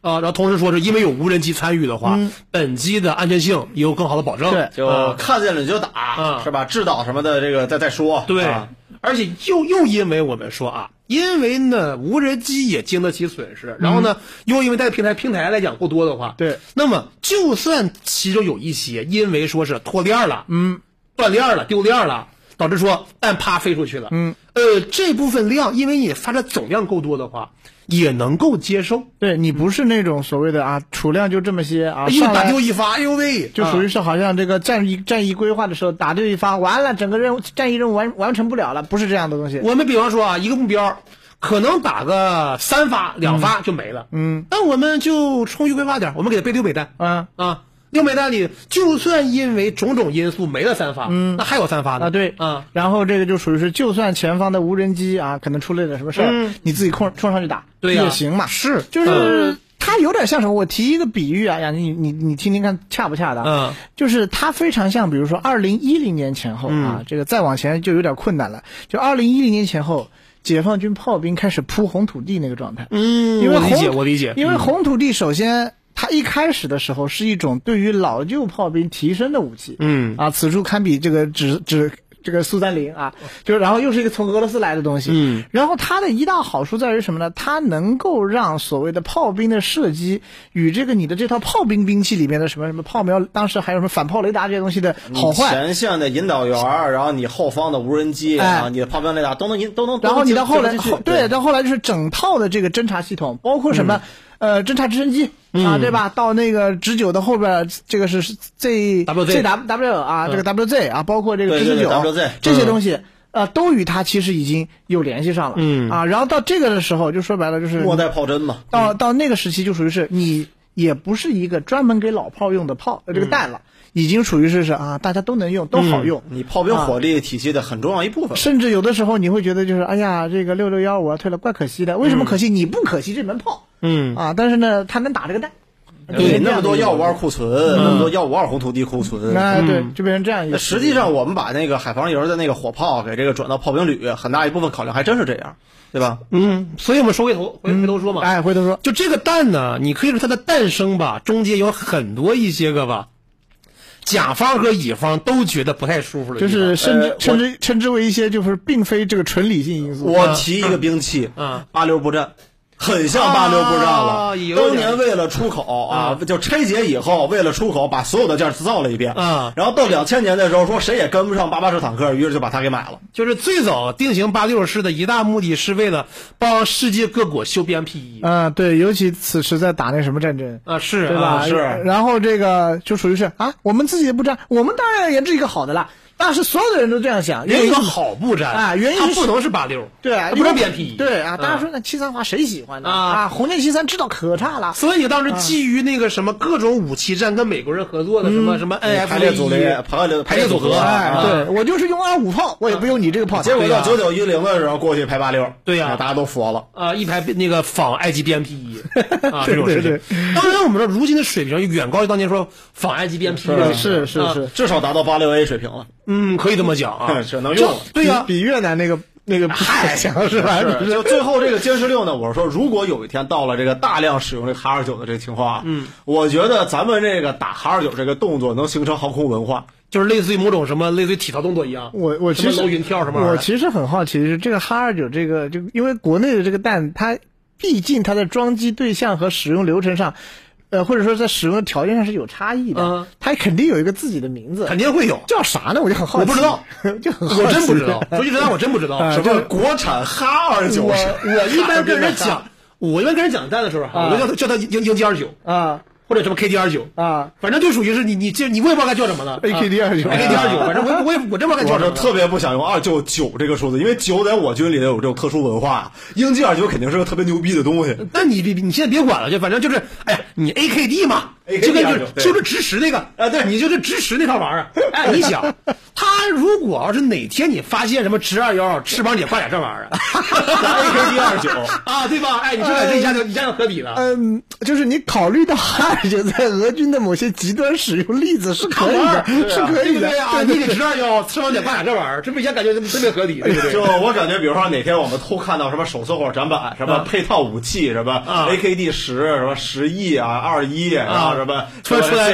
然后同时说是因为有无人机参与的话，本机的安全性也有更好的保证。 对， 就看见了就打，是吧？制导什么的，这个再说。 对，而且又因为我们说因为呢无人机也经得起损失，然后呢又因为在平台来讲够多的话， 对， 那么就算其中有一些因为说是脱链了，断链了，丢链了，导致说弹啪飞出去了，这部分量因为你发射总量够多的话，也能够接受。 对，你不是那种所谓的储量就这么些因为打丢一发，哎呦喂， 就属于是好像这个战役规划的时候打丢一发，完了整个战役任务完成不了了，不是这样的东西。 我们比方说一个目标可能打个3发2发就没了，那我们就充裕规划点，我们给它备6枚弹，6枚弹里就算因为种种因素没了3发，那还有3发呢。 对然后这个就属于是，就算前方的无人机可能出了点什么事儿，你自己冲上去打， 对也行嘛。 是， 就是它有点像什么？我提一个比喻你听听看恰不恰当？就是它非常像，比如说2010年前后这个再往前就有点困难了。就2010年前后，解放军炮兵开始铺红土地那个状态。因为我理解， 因为红土地首先，它一开始的时候是一种对于老旧炮兵提升的武器。此处堪比这个这个苏30然后又是一个从俄罗斯来的东西。然后它的一大好处在于什么呢？它能够让所谓的炮兵的射击与这个你的这套炮兵兵器里面的什么炮瞄，当时还有什么反炮雷达这些东西的好坏， 前线的引导员，然后你后方的无人机你的炮兵雷达都能。 然后你到后来到后来就是整套的这个侦察系统，包括什么侦察直升机对吧？到那个直9的后边，这个是 ZW 这个 WZ 包括这个直升9这些东西都与它其实已经有联系上了。然后到这个的时候，就说白了就是末代炮针嘛。 到那个时期就属于是你也不是一个专门给老炮用的这个弹了。已经属于是大家都能用，都好用。 你炮兵火力体系的很重要一部分。 甚至有的时候你会觉得就是哎呀，这个661我要退了，怪可惜的。为什么可惜？你不可惜这门炮。但是呢，它能打这个弹。 对，那么多152库存，那么多152红土地库存。 对，就变成这样一个。 实际上，我们把那个海防营的那个火炮给这个转到炮兵旅，很大一部分考量还真是这样。对吧？ 所以我们回头说嘛。 回头说， 就这个弹呢，你可以说它的诞生吧，中间有很多一些个吧，甲方和乙方都觉得不太舒服的， 就是称之为一些就是并非这个纯理性因素。 我提一个兵器，86步战。很像86步战了。当年为了出口就拆解以后，为了出口把所有的件造了一遍然后到2000年的时候说谁也跟不上88式坦克，于是就把它给买了。 就是最早定型86式的一大目的是为了帮世界各国修 BMP1。 对，尤其此时在打那什么战争是， 对吧？ 是。 然后这个就属于是我们自己的步战，我们当然要研制一个好的了。但是所有的人都这样想， 有一个好步战原因它不能是86， 对， 不能BMP1， 对大家说那73华谁喜欢呢？红箭73制造可差了。 所以你当时基于那个什么各种武器战跟美国人合作的什么 NF 排列组合， 对，我就是用25炮，我也不用你这个炮。 结果到9910的时候过去排86， 对呀， 大家都服了一排那个仿埃及 BMP1 这种事情。 对。 当然我们说如今的水平远高于当年说仿埃及 BMP1， 是， 至少达到86A 水平了。 可以这么讲是能用。 对呀， 比越南那个还强是吧？ 就最后这个歼十6呢，我说如果有一天到了这个大量使用这个哈29的这个情况我觉得咱们这个打哈29这个动作能形成航空文化， 就是类似于某种什么类似于体操动作一样。 我其实楼云跳什么玩意儿。 我其实很好奇的是这个哈29这个就因为国内的这个弹，它毕竟它的装机对象和使用流程上。或者说在使用的条件上是有差异的，它肯定有一个自己的名字， 肯定会有， 叫啥呢？我就很好奇， 我不知道， 就很好奇， 我真不知道。说句实在，我真不知道什么国产哈29。 我一般跟人讲弹的时候，我叫它鹰击29或者什么 KD29反正就属于是你我也不知道该叫什么了 AKD29， 反正我真不知道该叫什么。 我特别不想用299这个数字，因为9在我军里有这种特殊文化，鹰击29肯定是个特别牛逼的东西。 但你现在别管了，就反正就是你 AKD 嘛，就跟就是直十那个对， 你就是直十那套玩意儿。你想，它但如果要是哪天你发现什么直211翅膀底下挂俩这玩意儿 ，AKD-29 啊，对吧？哎，你说这一下就可比了。 就是你考虑到229在俄军的某些极端使用例子是可以的，是可以的。 对啊，你给直211翅膀底下挂俩这玩意儿，这不一下感觉特别合理，对不对？ 就我感觉，比如说哪天我们偷看到什么手册或者展板，什么配套武器，什么 AKD-10，什么10E啊21，然后什么突然出来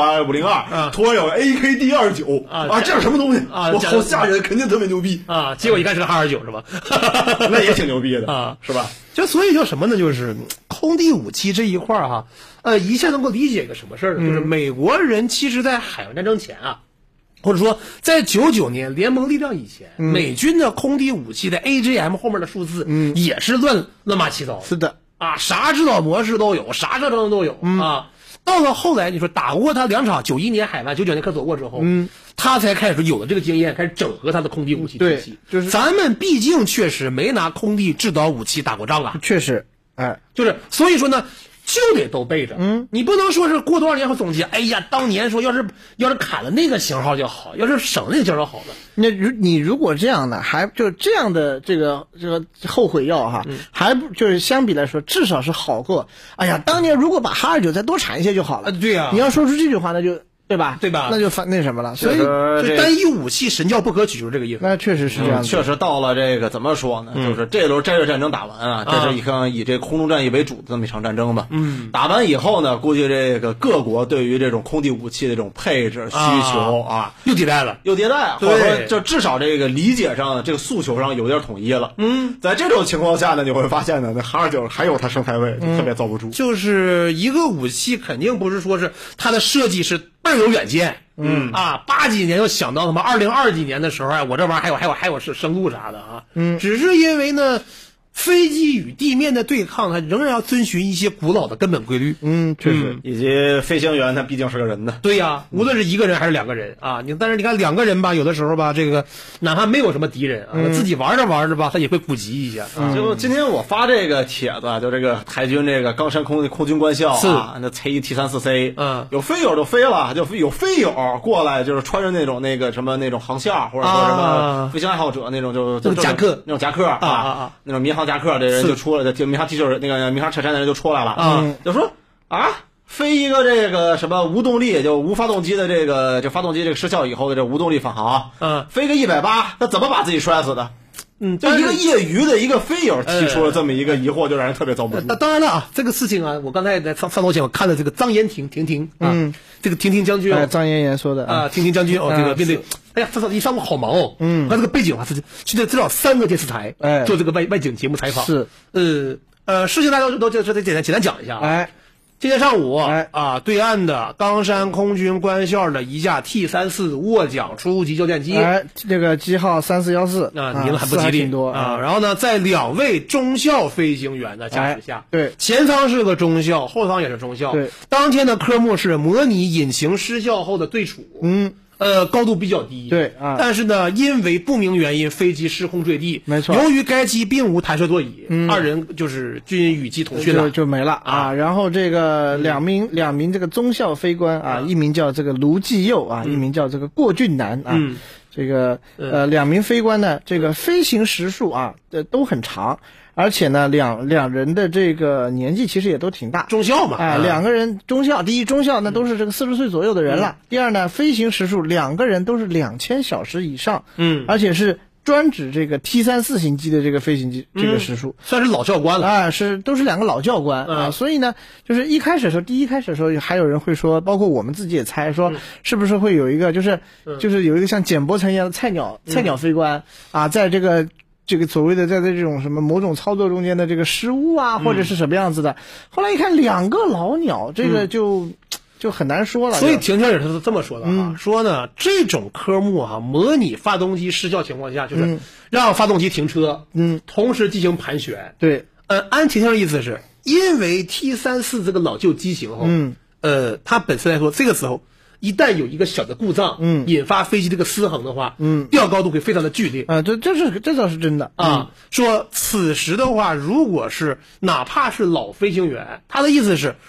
CM502，突然有 AKD-29啊，这是什么东西啊？我好吓人，肯定特别牛逼啊！结果一看是个哈29是吧？ 那也挺牛逼的啊， 是吧？ 就所以叫什么呢？就是空地武器这一块儿哈，一下能够理解个什么事儿呢？就是美国人其实在海湾战争前啊，或者说在99年联盟立项以前，美军的空地武器的 AGM 后面的数字，也是乱码七糟。 是的啊，啥制导模式都有，啥射程都有啊。到了后来，你说打过他2场，91年海湾，99年科索沃之后，他才开始有了这个经验，开始整合他的空地武器体系。 就是咱们毕竟确实没拿空地制导武器打过仗啊， 确实，哎， 就是所以说呢，就得都备着。你不能说是过多少年后总结，哎呀，当年说要是砍了那个型号就好，要是省那个型号好了。 你如果这样呢，还就这样的这个后悔药哈，还不就是相比来说至少是好过。哎呀，当年如果把哈29再多产一些就好了。 对呀， 你要说出这句话，那就对吧？ 那就那什么了。所以就单一武器神教不可取，就是这个意思。 那确实是这样。 确实到了这个怎么说呢？就是这轮战略战争打完啊，这是以这空中战役为主的这么一场战争吧。打完以后呢，估计这个各国对于这种空地武器的这种配置需求啊， 又迭代了， 或者说就至少这个理解上、这个诉求上有点统一了。在这种情况下呢，你会发现呢，那哈29还有它生态位，特别遭不住。 就是一个武器肯定不是说是它的设计是倍儿有远见。80几年就想到他妈2020几年的时候，我这玩意儿还有是生路啥的啊。只是因为呢，飞机与地面的对抗，它仍然要遵循一些古老的根本规律。 确实， 以及飞行员他毕竟是个人的。 对呀，无论是一个人还是2个人啊，但是你看2个人吧，有的时候吧，这个哪怕没有什么敌人啊，自己玩着玩着吧，他也会顾及一下。 就今天我发这个帖子，就这个海军这个冈山空军官校啊，那 C1T34C，有飞友就飞了，就有飞友过来，就是穿着那个什么那种航线，或者说什么飞行爱好者那种就夹克那种夹克啊，那种民航夹克的人就出来，民航 T 恤那个民航衬衫的人就出来了就说飞一个这个什么无动力就无发动机的这个发动机这个失效以后的这无动力返航，飞个180，他怎么把自己摔死的？就一个业余的一个飞友提出了这么一个疑惑，就让人特别遭不住。 当然了啊，这个事情啊，我刚才在上头前我看了这个张延廷这个廷将军张延言说的啊，廷将军这个面对，哎呀，这一上午好忙哦。他这个背景啊，是去至少3个电视台做这个外景节目采访。 是， 事情大家都简单讲一下。今天上午对岸的冈山空军官校的一架 T34涡桨初级教练机， 这个机号3414 名字很不吉利多然后呢，在2位中校飞行员的驾驶下， 对， 前舱是个中校，后舱也是中校。 对， 当天的科目是模拟引擎失效后的对处。高度比较低， 对但是呢，因为不明原因，飞机失控坠地。 没错， 由于该机并无弹射座椅，2人就是均与机同训了， 就没了然后这个两名这个中校飞官一名叫这个卢继佑一名叫这个郭俊南这个2名飞官呢，这个飞行时数都很长。而且呢，两人的这个年纪其实也都挺大， 中校嘛 ，2个人中校，第一中校呢都是这个40岁左右的人了。第二呢，飞行时数2个人都是2000小时以上，而且是专指这个 T34型机的这个飞行机这个时数， 算是老教官了都是2个老教官所以呢，就是第一开始的时候，还有人会说，包括我们自己也猜说，是不是会有一个就是有一个像简伯成一样的菜鸟飞官在这个所谓的在这种什么某种操作中间的这个失误或者是什么样子的。后来一看2个老鸟，这个就很难说了。 所以婷婷也是这么说的说呢，这种科目模拟发动机失效情况下，就是让发动机停车，同时进行盘旋。 对， 按婷婷的意思是，因为 T34这个老旧机型它本身来说，这个时候一旦有一个小的故障，引发飞机这个失衡的话，掉高度会非常的剧烈这倒是真的说此时的话，如果是哪怕是老飞行员，他的意思是，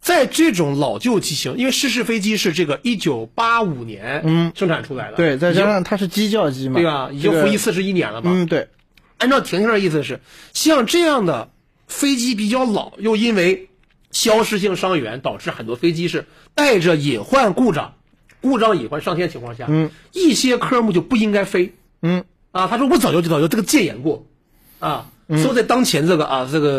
在这种老旧机型，因为失事飞机是这个1985年生产出来的， 对，再加上它是机教机嘛， 对吧？已经服役41年了嘛。 对。 按照婷婷的意思是，像这样的飞机比较老，又因为消失性伤员导致很多飞机是带着隐患故障隐患上天的情况下，一些科目就不应该飞。他说我早就知道，有这个戒严过啊。所以在当前这个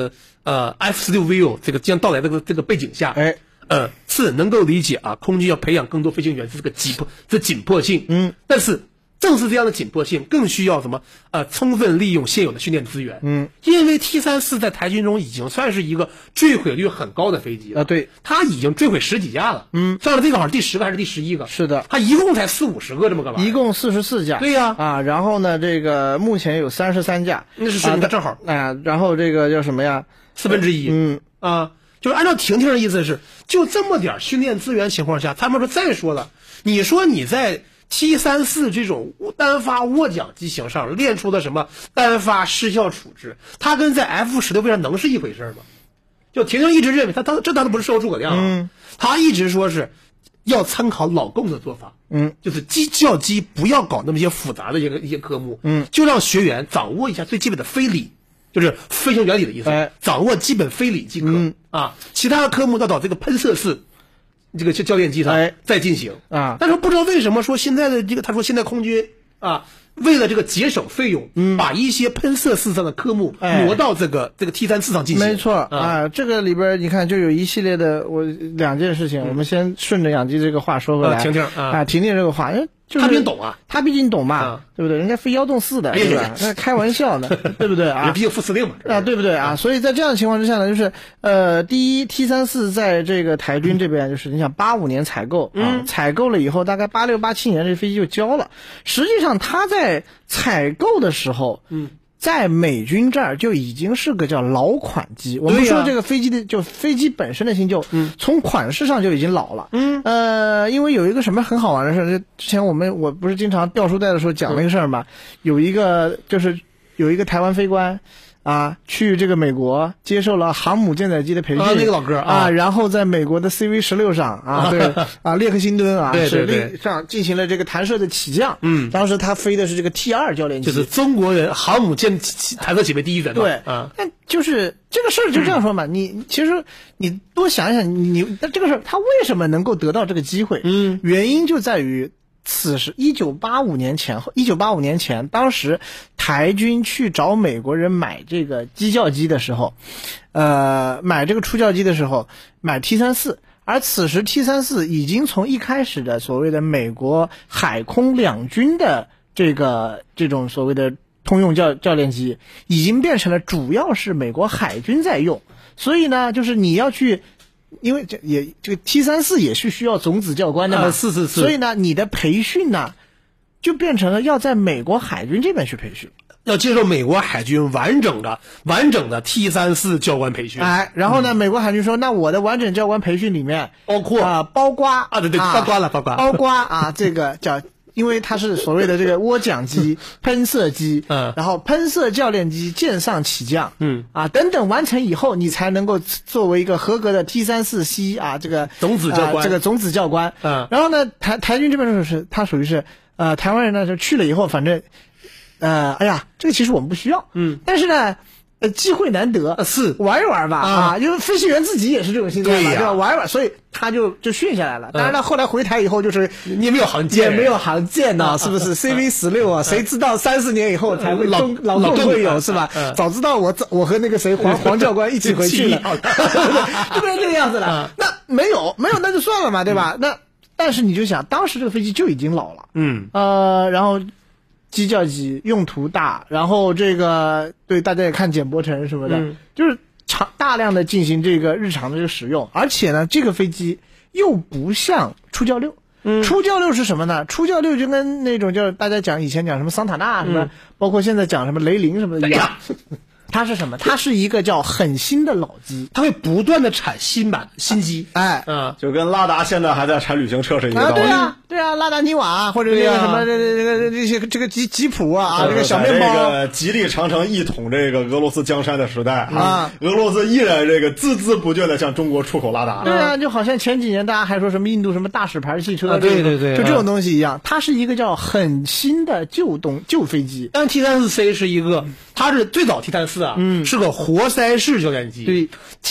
F-16V 这个即将到来的这个背景下，是能够理解空军要培养更多飞行员是这个紧迫性。但是正是这样的紧迫性，更需要什么？充分利用现有的训练资源。因为 T-34在台军中已经算是一个坠毁率很高的飞机了。 对， 它已经坠毁10几架了。上了这个好像第10个还是第11个？ 是的， 它一共才40-50个这么个玩意儿。 一共44架。 对呀。 然后呢，这个目前有33架。 那是那正好。 然后这个叫什么呀 ？1/4。就是按照婷婷的意思是，就这么点训练资源情况下，他们说再说了，你说你在T-34这种单发涡桨机型上练出的什么单发失效处置，它跟在 F-16上能是一回事吗？就婷婷一直认为，这当然不是事后诸葛亮他一直说是要参考老共的做法，就是机教机不要搞那么些复杂的一些科目，就让学员掌握一下最基本的飞理，就是飞行原理的意思，掌握基本飞理即可其他的科目要到这个喷射式这个教练机上再进行但是不知道为什么说现在的这个，他说现在空军为了这个节省费用，把一些喷射式上的科目挪到这个 T-34上进行。 没错这个里边你看就有一系列的两件事情，我们先顺着养鸡这个话说回来。 婷婷这个话，就是他毕竟懂他毕竟懂嘛，对不对？人家飞1洞4的，对吧？那开玩笑呢，对不对人毕竟副司令嘛对不对所以在这样的情况之下呢，就是第一 T-34在这个台军这边，就是你想85年采购采购了以后，大概86、87年这飞机就交了。实际上他在采购的时候，在美军这儿就已经是个叫老款机。我们说这个飞机的就飞机本身的新旧，从款式上就已经老了。因为有一个什么很好玩的事，之前我不是经常掉书袋的时候讲那个事儿嘛，有一个台湾飞官去这个美国接受了航母舰载机的培训那个老哥然后在美国的 CV-16上列克星敦对上进行了这个弹射的起降。当时他飞的是这个 T2 教练机， 就是中国人航母舰弹射起飞第一人。 对但就是这个事儿就这样说嘛，你其实你多想一想，你这个事儿他为什么能够得到这个机会？原因就在于此时1985年前，当时台军去找美国人买这个机教机的时候，买这个初教机的时候，买 T-34，而此时 T-34已经从一开始的所谓的美国海空两军的这种所谓的通用教练机，已经变成了主要是美国海军在用。所以呢，就是你要去。因为这个 T-34也是需要种子教官的嘛， 是， 所以呢，你的培训呢，就变成了要在美国海军这边去培训， 要接受美国海军完整的 T-34教官培训。 然后呢，美国海军说，那我的完整教官培训里面包括包括对，包括这个叫。因为它是所谓的这个涡桨机、喷射机，然后喷射教练机、舰上起降，等等完成以后，你才能够作为一个合格的 T-34C 这个种子教官， 种子教官。然后呢，台军这边是它属于是台湾人呢，就去了以后，反正这个其实我们不需要，但是呢。机会难得， 是玩一玩吧因为飞行员自己也是这种心态嘛，对吧？玩一玩，所以他就训下来了。当然了，后来回台以后就是也没有航舰， 也没有航舰呢，是不是 CV-16谁知道30年以后才会老共会有是吧？早知道我和那个谁黄教官一起回去了，就变成这个样子了。那没有那就算了嘛，对吧？那但是你就想，当时这个飞机就已经老了，然后。机教机用途大，然后这个对大家也看简柏城什么的，就是大量的进行这个日常的这个使用，而且呢，这个飞机又不像初教六，初教六是什么呢？初教六就跟那种叫大家以前讲什么桑塔纳什么，包括现在讲什么雷凌什么的一样。它是什么？它是一个叫很新的老机， 它会不断的产新机， 就跟拉达现在还在产旅行车是一个道理。 对啊， 对啊，拉达尼瓦或者这个什么这个吉普啊，这个小面包， 这个吉利长城一统这个俄罗斯江山的时代啊，俄罗斯依然这个孜孜不倦的向中国出口拉达。 对啊，就好像前几年大家还说什么印度什么大使牌汽车， 对， 就这种东西一样，它是一个叫很新的旧飞机。 但 T34C 是一个，它是最早 T34啊，是个活塞式交电机。 对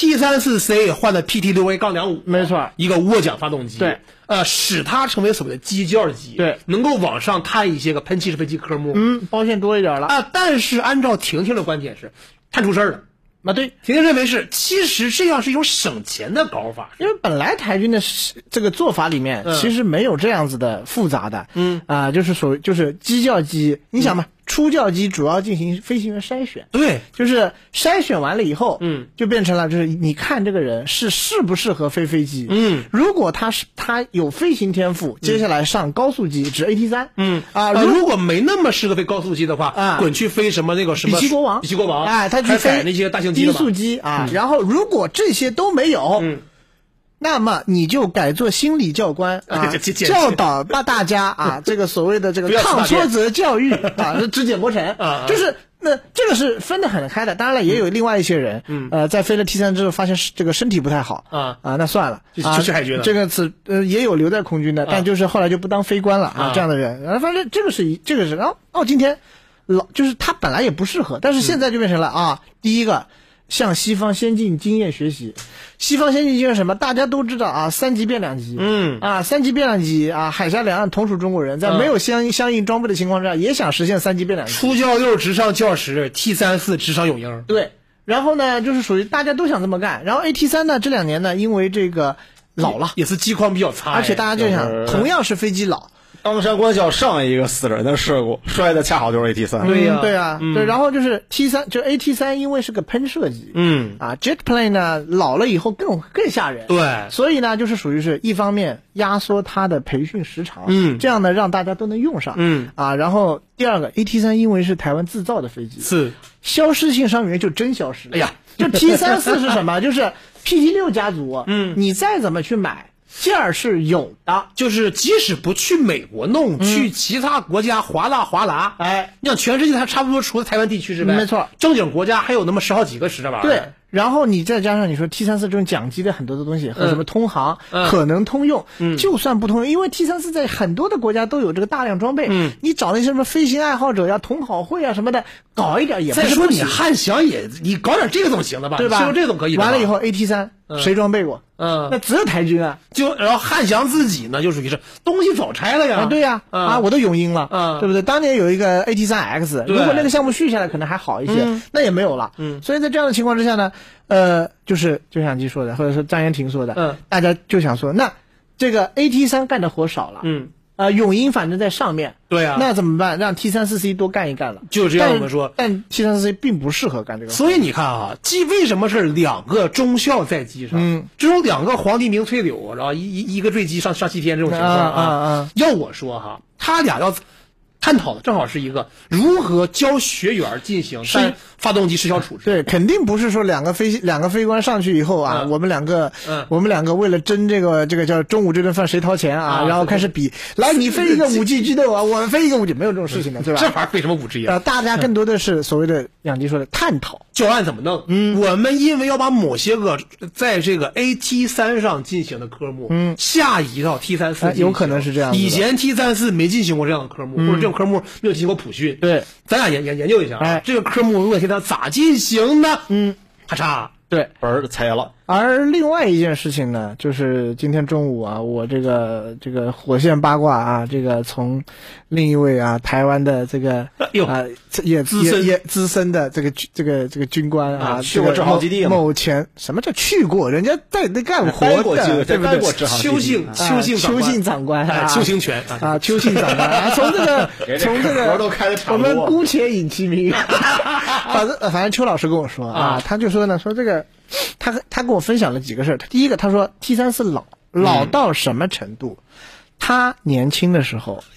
，T34C 换的 PT6A-25， 没错， 一个涡桨发动机。 对。 使它成为所谓的机教机， 对， 能够往上探一些个喷气式飞机科目， 包线多一点了啊。但是按照婷婷的观点是，探出事儿了。 啊，对， 婷婷认为是，其实这样是一种省钱的搞法， 因为本来台军的这个做法里面其实没有这样子的复杂的，就是机教机，你想嘛。初教机主要进行飞行员筛选， 对， 就是筛选完了以后，就变成了就是你看这个人适不适合飞机，如果他有飞行天赋，接下来上高速机，指 AT3， 如果没那么适合飞高速机的话，滚去飞什么那个什么比奇国王，哎，他去飞那些大型机低速机啊，然后如果这些都没有，那么你就改做心理教官啊，教导大家啊，这个所谓的这个抗挫折教育啊，是只减不成啊，就是那这个是分得很开的。当然了，也有另外一些人，在飞了 T3之后发现这个身体不太好那算了， 就去海军了。 这个也有留在空军的，但就是后来就不当飞官了啊，这样的人。反正这个是，然后今天就是他本来也不适合，但是现在就变成了第一个。向西方先进经验学习，西方先进经验什么？大家都知道啊，3级变量机，3级变量机啊，海峡两岸同属中国人，在没有相应装备的情况下，也想实现3级变量机。 初教6直上教10 ，T34 直上有鹰。 对，然后呢，就是属于大家都想这么干，然后 AT3 呢，这2年呢，因为这个老了， 也是机况比较差， 而且大家就想，同样是飞机老。 当山官校上一个死人的事故，摔的恰好就是 AT3。 对呀，对，然后就是 T3，就 AT3，因为是个喷射机，Jet plane 呢老了以后更吓人， 对， 所以呢就是属于是一方面压缩它的培训时长，这样呢让大家都能用上，然后第二个 AT3 因为是台湾制造的飞机， 是消失性伤员就真消失， 哎呀， 就 T34是什么？就是 PT6 家族，你再怎么去买。件儿是有的， 就是即使不去美国弄，去其他国家哗啦， 哎， 你想全世界它差不多除了台湾地区之外， 没错， 正经国家还有那么10好几个使这玩意儿。 对，然后你再加上你说 T34 这种讲机的很多的东西和什么通航可能通用，就算不通用，因为 T34 在很多的国家都有这个大量装备，你找那些什么飞行爱好者呀、同好会啊什么的，搞一点也不是不行。 再说你汉翔也，你搞点这个总行了吧？ 对吧？ 说这总可以。 完了以后 AT3。谁装备过？那只有台军啊。 然后汉翔自己呢，就属于是东西早拆了呀。 对呀，我都永鹰了，对不对？当年有一个 AT3X， 如果那个项目续下来，可能还好一些，那也没有了。所以在这样的情况之下呢，就是就像鸡说的，或者说张延廷说的，大家就想说，那这个 AT3 干的活少了，永鹰反正在上面， 对啊， 那怎么办？让 T34C 多干一干了， 就这样我们说， 但 T34C 并不适合干这个。 所以你看啊，为什么是2个中校在机上？这种2个皇帝名翠柳，然后一个坠机上7天这种情况要我说哈，他俩要探讨的正好是一个如何教学员进行发动机失效处置。 对，肯定不是说两个飞官上去以后我们两个为了争这个叫中午这顿饭谁掏钱然后开始比，来你飞一个5G激斗我们飞一个5G，没有这种事情的，对吧？ 这玩意儿飞什么5G啊？ 大家更多的是所谓的养鸡说的探讨教案怎么弄。我们因为要把某些个在这个 AT3 上进行的科目，下移到 T34， 有可能是这样的。 以前 T34 没进行过这样的科目，或者这种科目没有进行过普训。 对， 咱俩研究一下这个科目如果现在咋进行呢？咔嚓， 对， 本儿踩了。 而另外一件事情呢，就是今天中午我这个火线八卦这个从另一位台湾的这个也资深的这个军官去过制航基地某前什么叫去过？人家在那干活的，对不对？ 邱姓长官邱兴全邱姓长官从这个都开得差不多， 我们姑且引其名。反正邱老师跟我说他就说呢，说这个他跟我分享了几个事儿。第一个，他说 T34 老到什么程度？他年轻的时候，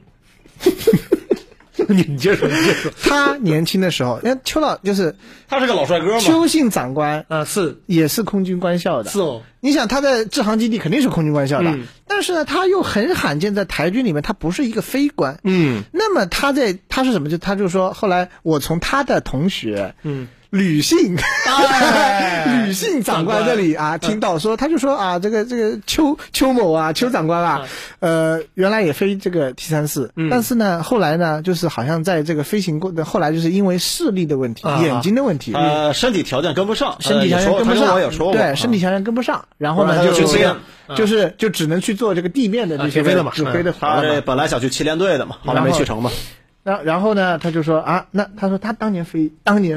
你接着说。 他年轻的时候，因为邱老就是他是个老帅哥嘛。 邱姓长官是也是空军官校的。 是哦。 你想他在制航基地肯定是空军官校的，但但是呢，他又很罕见，在台军里面，他不是一个飞官。那么他是什么？他就说，后来我从他的同学，吕信长官这里啊，听到说，他就说啊，这个邱某啊，邱长官啊，原来也飞这个 T-34，但是呢，后来呢，就是好像在这个飞行过程，后来就是因为视力的问题，眼睛的问题， 身体条件跟不上， 身体条件跟不上， 我也说过， 对，身体条件跟不上，然后呢就只能去做这个地面的这些指挥的活了。 他这本来想去7联队的嘛，后来没去成嘛。 然后呢，他就说啊，他说他当年飞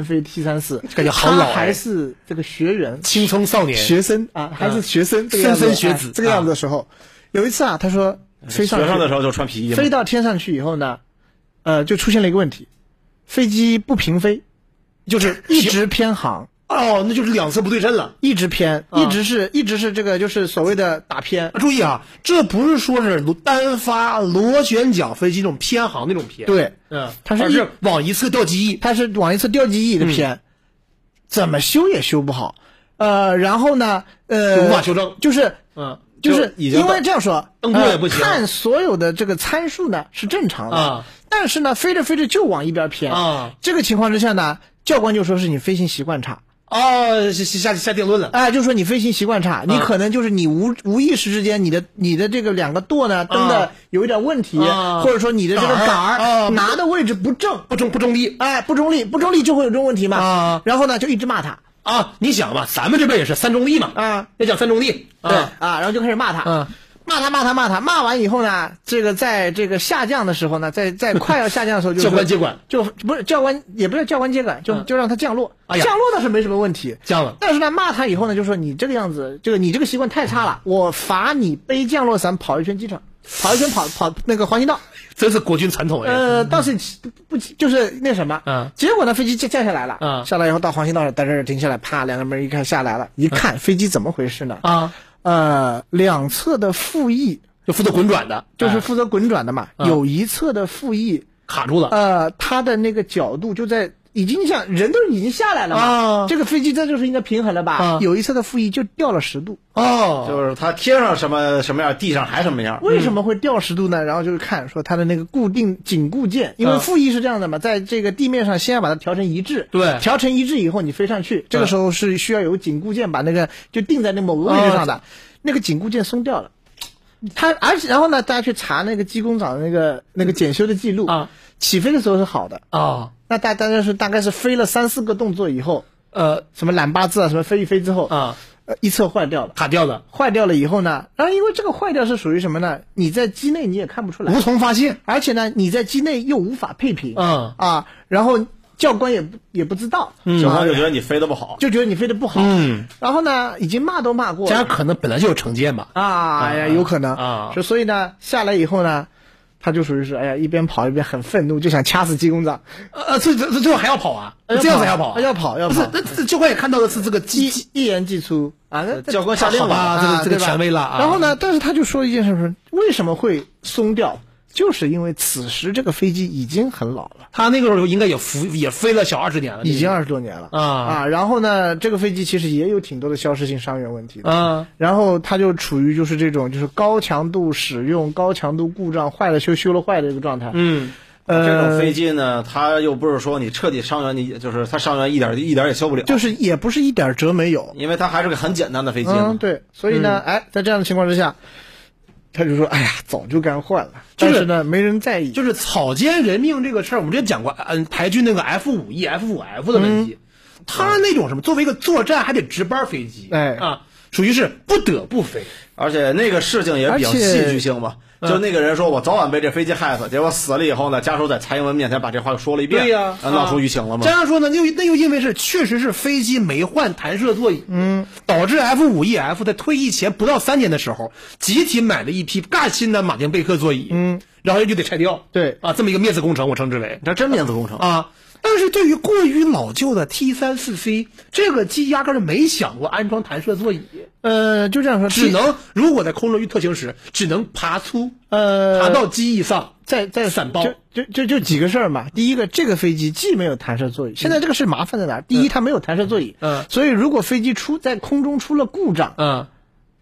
T-34， 感觉好老， 他还是这个学员， 青葱少年， 学生啊，还是学生， 莘莘学子这个样子的时候，有一次啊，他说飞上的时候就穿皮衣， 飞到天上去以后呢，就出现了一个问题，飞机不平飞，就是一直偏航。 哦，那就是两侧不对称了， 一直偏，一直是这个就是所谓的打偏。 注意啊，这不是说是单发螺旋桨飞机那种偏航那种偏， 对，它是往一侧掉机翼， 它是往一侧掉机翼的偏，怎么修也修不好，然后呢， 无法修正， 就是因为这样说， 灯光也不行， 看所有的这个参数呢是正常的，但是呢飞着飞着就往一边偏，这个情况之下呢，教官就说是你飞行习惯差。 下定论了， 就说你飞行习惯差，你可能就是你无意识之间，你的这个两个舵呢蹬的有一点问题，或者说你的这个杆儿拿的位置不正， 不中立， 不中立就会有这种问题嘛。然后呢就一直骂他你想吧，咱们这边也是三中立嘛，要讲三中立， 对然后就开始骂他。骂完以后呢，这个在这个下降的时候呢，在快要下降的时候， 教官接管， 就不是教官，也不是教官接管，就让他降落。降落倒是没什么问题， 降了。 但是呢，骂他以后呢，就说你这个样子，你这个习惯太差了，我罚你背降落伞跑一圈机场，跑一圈跑那个环形道。 这是国军传统倒是不就是那什么，结果呢，飞机降下来了，下来以后到环形道上，在这儿停下来，啪，两个门一看下来了，一看飞机怎么回事呢？两侧的副翼就负责滚转的， 就是负责滚转的嘛。有一侧的副翼卡住了， 它的那个角度就在已经像人都已经下来了嘛，这个飞机这就是应该平衡了吧？有一侧的副翼就掉了10度， 就是它天上什么样，地上还什么样。 为什么会掉10度呢？然后就是看说它的那个紧固件，因为副翼是这样的嘛，在这个地面上先要把它调成一致， 对， 调成一致以后你飞上去，这个时候是需要有紧固件把那个就定在那某个位置上的，那个紧固件松掉了。然后呢，大家去查那个机工长的那个检修的记录起飞的时候是好的那大概是飞了3-4个动作以后，什么懒八字什么飞一飞之后一侧坏掉了， 卡掉了， 坏掉了以后呢，然后因为这个坏掉是属于什么呢？你在机内你也看不出来， 无从发现， 而且呢，你在机内又无法配平，然后教官也不知道， 教官就觉得你飞得不好， 然后呢，已经骂都骂过了， 这样可能本来就有成见嘛， 有可能所以呢，下来以后呢。他就属于是，一边跑一边很愤怒，就想掐死机工长。 最后还要跑啊？这样子还要跑？ 要跑。 不是，那教官也看到的是这个一言既出教官下令了这个权威了然后呢，但是他就说一件事是，为什么会松掉？就是因为此时这个飞机已经很老了， 他那个时候应该也飞了小20年了， 已经20多年了然后呢，这个飞机其实也有挺多的消失性伤员问题的然后他就处于就是这种就是高强度使用、高强度故障、坏了修了坏的这个状态。 这种飞机呢，它又不是说你彻底伤员，你就是它伤员一点也修不了， 就是也不是一点辙没有， 因为它还是个很简单的飞机嘛。 对，所以呢，在这样的情况之下。他就说：“哎呀，早就该换了，但是呢，没人在意。 就是草菅人命这个事儿，我们之前讲过，台军那个 F5E、F5F 的问题，他那种什么，作为一个作战还得值班飞机，属于是不得不飞， 而且那个事情也比较戏剧性嘛。就那个人说我早晚被这飞机害死，结果死了以后呢，家属在蔡英文面前把这话又说了一遍， 对呀， 闹出舆情了嘛。 这样说呢，那又因为确实是飞机没换弹射座椅，导致 F5E-F 在退役前不到3年的时候，集体买了一批尬新的马丁贝克座椅，然后就得拆掉， 对这么一个面子工程，我称之为这真面子工程但是对于过于老旧的 T-34C， 这个机压根儿没想过安装弹射座椅。 就这样说， 只能如果在空中特行时，只能爬到机翼上，再散包。 就几个事儿嘛。第一个，这个飞机既没有弹射座椅，现在这个事麻烦在哪儿？第一，它没有弹射座椅，所以如果飞机在空中出了故障，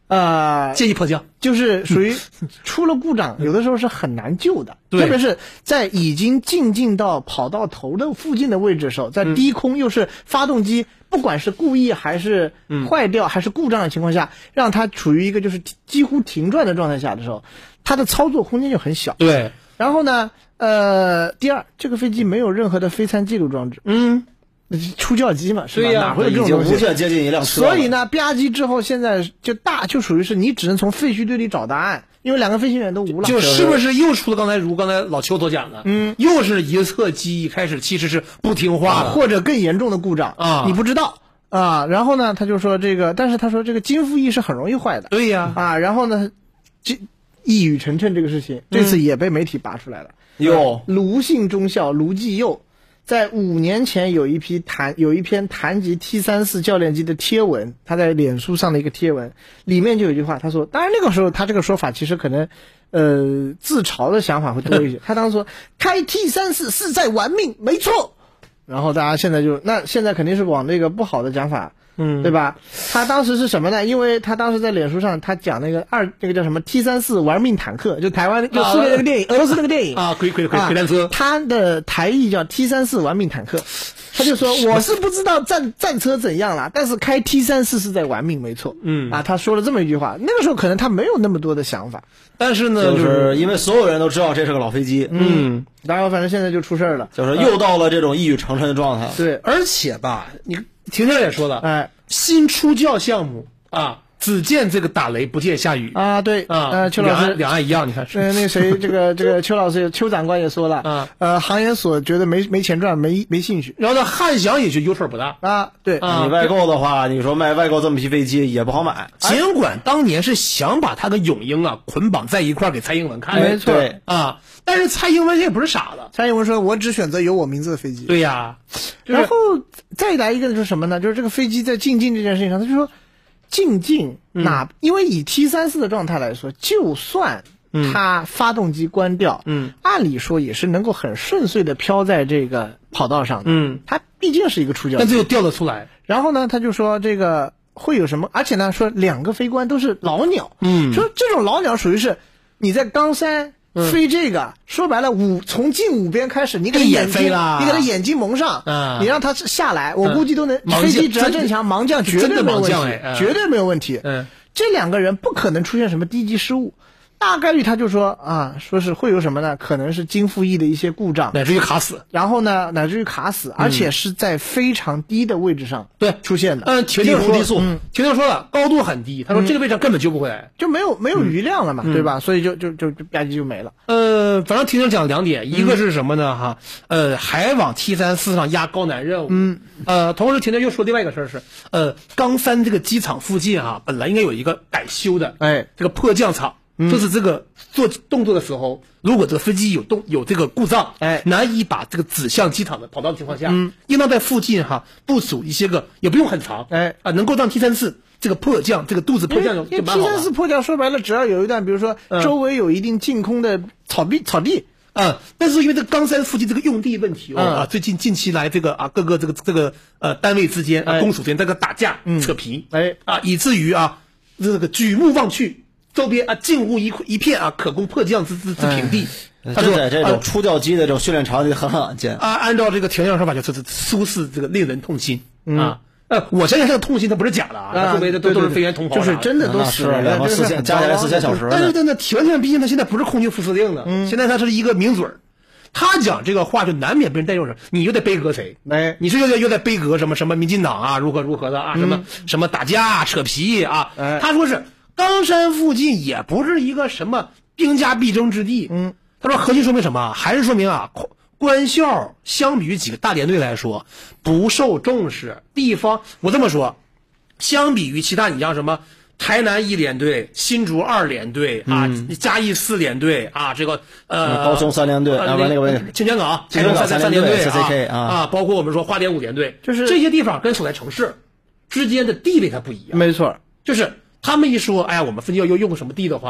建议迫降， 就是属于出了故障，有的时候是很难救的。 对特别是在已经进到跑道头的附近的位置的时候，在低空又是发动机不管是故意还是坏掉还是故障的情况下，让它处于一个就是几乎停转的状态下的时候，它的操作空间就很小。 对， 然后呢，第二，这个飞机没有任何的飞餐记录装置。出教机嘛，是吧？ 对呀哪会有这种已经东西？ 无限接近一辆车了。 所以呢，吧唧之后，现在就属于是你只能从废墟堆里找答案，因为2个飞行员都无了。 就是不是又出了刚才老邱所讲的，又是一侧机一开始其实是不听话的， 或者更严重的故障啊你不知道啊。然后呢，他就说这个，但是他说这个金复翼是很容易坏的。 对呀， 然后呢，一语成谶这个事情，这次也被媒体扒出来了。卢姓中校卢继佑。在5年前有一篇谈及 T34 教练机的贴文，他在脸书上的一个贴文里面就有一句话，他说，当然那个时候他这个说法其实可能自嘲的想法会多一些。他当时说开 T34 是在玩命，没错。然后大家现在肯定是往那个不好的讲法，对吧？他当时是什么呢？因为他当时在脸书上他讲那个叫什么 T34 玩命坦克，就台湾就苏联那个电影，俄罗斯那个电影鬼单车， 他的台译叫 T34 玩命坦克。他就说我是不知道战车怎样了，但是开 T34 是在玩命，没错。他说了这么一句话，那个时候可能他没有那么多的想法， 但是呢， 就是因为所有人都知道这是个老飞机， 然后反正现在就出事儿了， 就是又到了这种一语成谶的状态。 对， 而且吧，你婷婷也说了，新出教项目啊，只见这个打雷，不见下雨啊。对啊， 邱老师两岸一样，你看是那个谁，这个邱老师邱长官也说了航研所觉得没钱赚，没兴趣。 然后呢，汉翔也就优势不大啊。对啊，你外购的话，你说卖外购这么批飞机也不好买。 尽管当年是想把他跟永鹰捆绑在一块给蔡英文看， 没错啊，但是蔡英文也不是傻子， 蔡英文说我只选择有我名字的飞机。 对呀， 然后再来一个就是什么呢？就是这个飞机在进这件事情上，他就说进因为以 T34 的状态来说，就算它发动机关掉，按理说也是能够很顺遂的飘在这个跑道上的，它毕竟是一个出教机， 但最后掉了出来。 然后呢，他就说这个会有什么，而且呢说2个飞官都是老鸟，说这种老鸟属于是你在冈山飞这个，说白了从近5边开始，你给他眼睛蒙上，你让他下来，我估计都能，飞机只要正常盲降绝对没有问题，绝对没有问题。这2个人不可能出现什么低级失误，大概率他就说说是会有什么呢？可能是金复翼的一些故障， 乃至于卡死， 然后呢，乃至于卡死，而且是在非常低的位置上出现的。 婷婷说，婷婷说了，高度很低，他说这个位置上根本救不回来， 就没有余量了嘛，对吧？所以就吧唧就没了。 反正婷婷讲2点，一个是什么呢？还往 T34 上压高难任务。同时婷婷又说另外一个事儿是，冈山这个机场附近本来应该有一个改修的，这个迫降场。就是这个做动作的时候，如果这个飞机有这个故障，难以把这个指向机场的跑道的情况下，应当在附近部署一些个，也不用很长，能够让 T34这个迫降，这个肚子迫降就蛮好的。 T34迫降说白了，只要有一段，比如说周围有一定净空的草地。 但是因为这个冈山附近这个用地问题最近期来这个各个这个单位之间公署之间这个打架扯皮，以至于这个举目望去。周边近乎一片可供迫降之平地。 他说在这种出教机的这种训练场里很罕见按照这个婷婷说法，就是苏轼这个令人痛心我相信这个痛心它不是假的周围的都是飞员同胞， 就是真的都死了 ，24000加起来4000小时。 但是婷婷毕竟他现在不是空军副司令了，现在他是一个名嘴儿。他讲这个话就难免被人带入什么，你又得背革谁？你是又得背革什么民进党如何的什么打架扯皮他说是。冈山附近也不是一个什么兵家必争之地。他说核心说明什么？还是说明官校相比于几个大连队来说不受重视。地方我这么说，相比于其他你像什么台南1联队、新竹2联队嘉义4联队这个高雄3联队清泉港3联队包括我们说花莲5联队，就是这些地方跟所在城市之间的地位它不一样。 没错， 就是他们一说，我们附近要用什么地的话，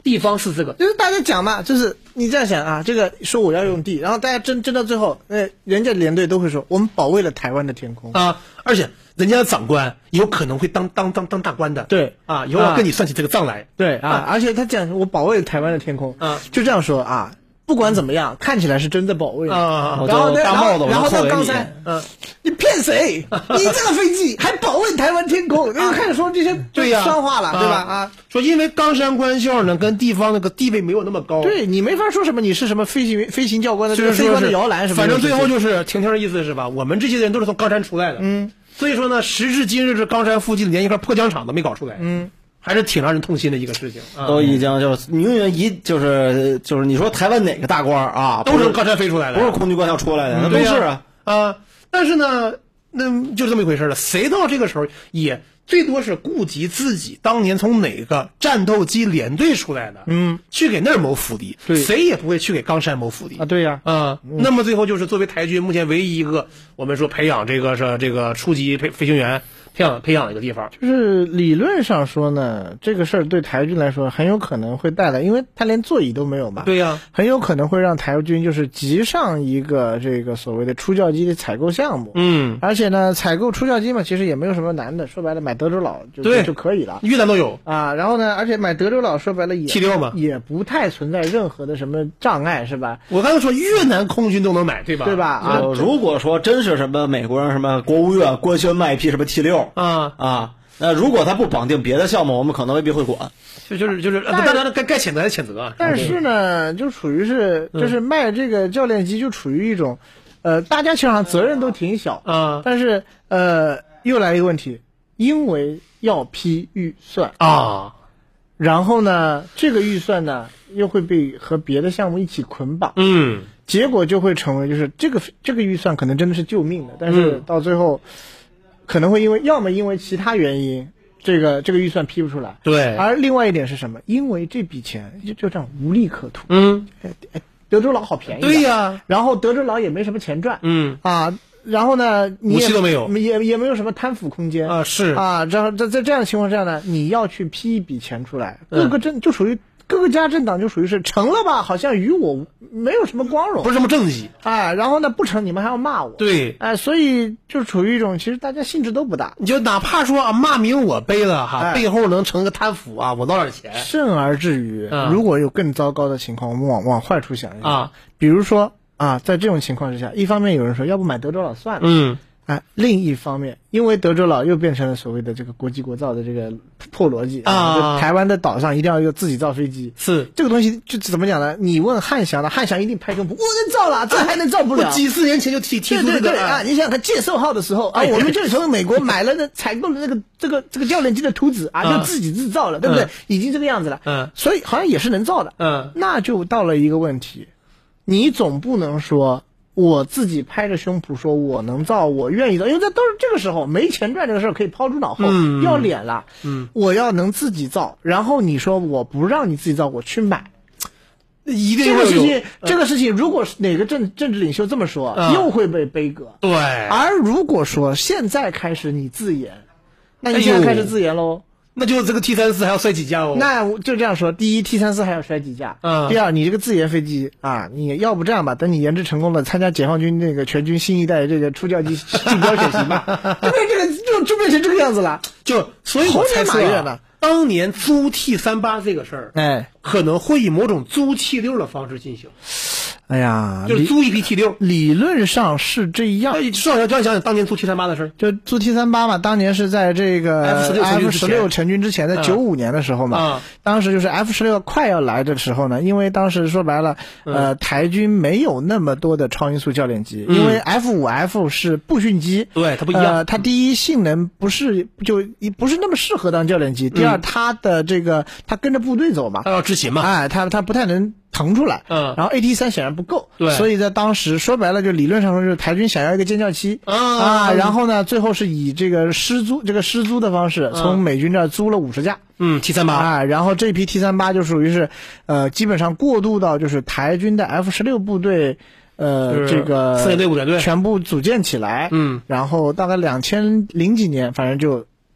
地方是这个， 就是大家讲嘛，就是你这样想啊，这个说我要用地，然后大家争到最后，人家连队都会说我们保卫了台湾的天空啊，而且人家的长官有可能会当大官的， 对啊，以后要跟你算起这个账来， 对啊，而且他讲我保卫了台湾的天空，就这样说啊。不管怎么样，看起来是真的保卫啊， 然后大帽子， 然后到冈山，你骗谁？你这个飞机还保卫台湾天空？又开始说这些酸话了，对吧？啊， 说因为冈山官校呢跟地方那个地位没有那么高， 对你没法说什么你是什么飞行教官的这个飞官的摇篮什么， 反正最后就是婷的意思是吧？我们这些人都是从冈山出来的，所以说呢，时至今日这冈山附近连一块破浆厂都没搞出来，还是挺让人痛心的一个事情， 都已经就是永远就是你说台湾哪个大官啊， 都是从冈山飞出来的， 不是空军官校出来的，那都是啊。但是呢，那就这么一回事了。谁到这个时候也最多是顾及自己当年从哪个战斗机联队出来的，去给那儿谋福利，谁也不会去给冈山谋福利啊。对呀， 那么最后就是作为台军目前唯一一个我们说培养这个初级飞行员。培养的一个地方， 就是理论上说呢，这个事儿对台军来说很有可能会带来，因为他连座椅都没有嘛。 对呀， 很有可能会让台军就是集上一个这个所谓的出教机的采购项目。而且呢，采购出教机嘛，其实也没有什么难的，说白了买德州佬就可以了， 越南都有啊。然后呢，而且买德州佬说白了 T6嘛， 也不太存在任何的什么障碍，是吧？ 我刚才说越南空军都能买，对吧？ 对吧？啊， 如果说真是什么美国人什么国务院官宣卖一批什么 T6。那如果他不绑定别的项目，我们可能未必会管。 就是，当然该谴责还谴责啊。 但是呢，就处于是就是卖这个教练机，就处于一种，大家其实上责任都挺小啊。 但是又来一个问题，因为要批预算啊， 然后呢，这个预算呢又会被和别的项目一起捆绑，结果就会成为就是这个预算可能真的是救命的，但是到最后。可能会要么因为其他原因，这个预算批不出来， 对。 而另外一点是什么？因为这笔钱就这样无利可图。德州佬好便宜。 对呀。 然后德州佬也没什么钱赚。然后呢，你武器都没有， 也没有什么贪腐空间啊。是啊，然后在这样的情况下呢，你要去批一笔钱出来，就属于。各个家政党就属于是成了吧，好像与我没有什么光荣， 不是什么政绩， 然后呢不成你们还要骂我， 对， 所以就处于一种其实大家兴致都不大， 你就哪怕说骂名我背了哈，背后能成个贪腐啊，我捞点钱， 甚而至于如果有更糟糕的情况，我们往坏处想一想比如说在这种情况之下，一方面有人说要不买德州佬算了，另一方面，因为德州佬又变成了所谓的这个国际国造的这个破逻辑就台湾的岛上一定要有自己造飞机， 是这个东西就怎么讲呢？你问汉翔的，汉翔一定拍胸脯，我能造了，这还能造不了？ 几十年前就提出这个你想想看，介寿号的时候我们就从美国买了采购了这个教练机的图纸就自己制造了，对不对？已经这个样子了，所以好像也是能造的，那就到了一个问题，你总不能说。我自己拍着胸脯说我能造，我愿意造，因为这都是这个时候没钱赚这个事儿可以抛诸脑后，要脸了。我要能自己造，然后你说我不让你自己造，我去买， 一定这个事情，如果哪个政治领袖这么说，又会被背锅。 对。 而如果说现在开始你自研，那你现在开始自研喽。 那就这个 T34还要摔几架哦。 那就这样说，第一 T34还要摔几架，第二你这个自研飞机你要不这样吧，等你研制成功了，参加解放军那个全军新一代这个出教机竞标选习吧，对不对？就变成这个样子了， 所以我猜测当年租 T38这个事儿，可能会以某种租 T6的方式进行。 哎呀， 就是租一批 T6， 理论上是这样。 至少要想想当年租 T38的事儿， 就租 T38嘛，当年是在这个 F16 成军之前的95年的时候嘛，当时就是 F16 快要来的时候呢，因为当时说白了，台军没有那么多的超音速教练机，因为 F5F 是步训机， 对，它不一样， 它第一性能不是那么适合当教练机，第二它的这个它跟着部队走嘛， 它要执勤嘛， 它不太能腾出来，然后 AT3 显然不够， 对， 所以在当时说白了，就理论上说就是台军想要一个尖叫机然后呢，最后是以这个师租的方式，从美军这儿租了50架 ，T38 然后这批 T38就属于是基本上过渡到就是台军的 F16部队。这个 4连队5连队全部组建起来，然后大概2000几年，反正就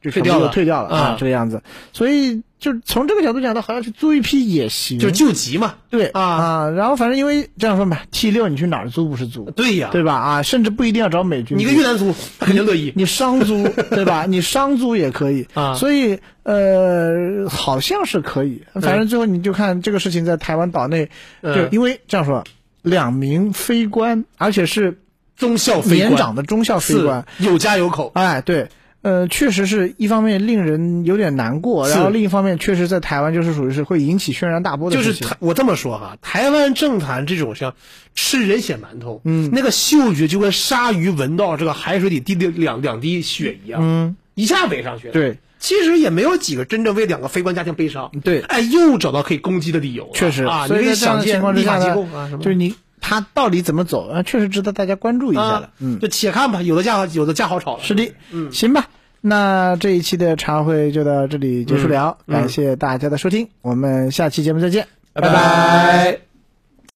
就全部都退掉了啊，这个样子。所以就从这个角度讲的，好像去租一批也行， 就救急嘛。 对啊，然后反正因为这样说吧 ，T6你去哪儿租不是租？ 对呀， 对吧？啊，甚至不一定要找美军， 你跟越南租，他肯定乐意。 你商租对吧？你商租也可以啊。 所以好像是可以，反正最后你就看这个事情在台湾岛内，就因为这样说，2名飞官，而且是中校飞官， 年长的中校飞官， 有家有口。 哎，对。确实是一方面令人有点难过，然后另一方面确实在台湾就是属于是会引起轩然大波的事情。 就是我这么说哈，台湾政坛这种像吃人血馒头，那个嗅觉就跟鲨鱼闻到这个海水里滴的两滴血一样，一下围上去了。 对， 其实也没有几个真正为2个飞官家庭悲伤。 对， 哎，又找到可以攻击的理由了。 确实啊， 所以你可以想见立法机构啊什么， 就是他到底怎么走啊？确实值得大家关注一下了。 就且看吧，有的架好吵了。 是的，行吧。那这一期的茶会就到这里结束了，感谢大家的收听，我们下期节目再见， 拜拜。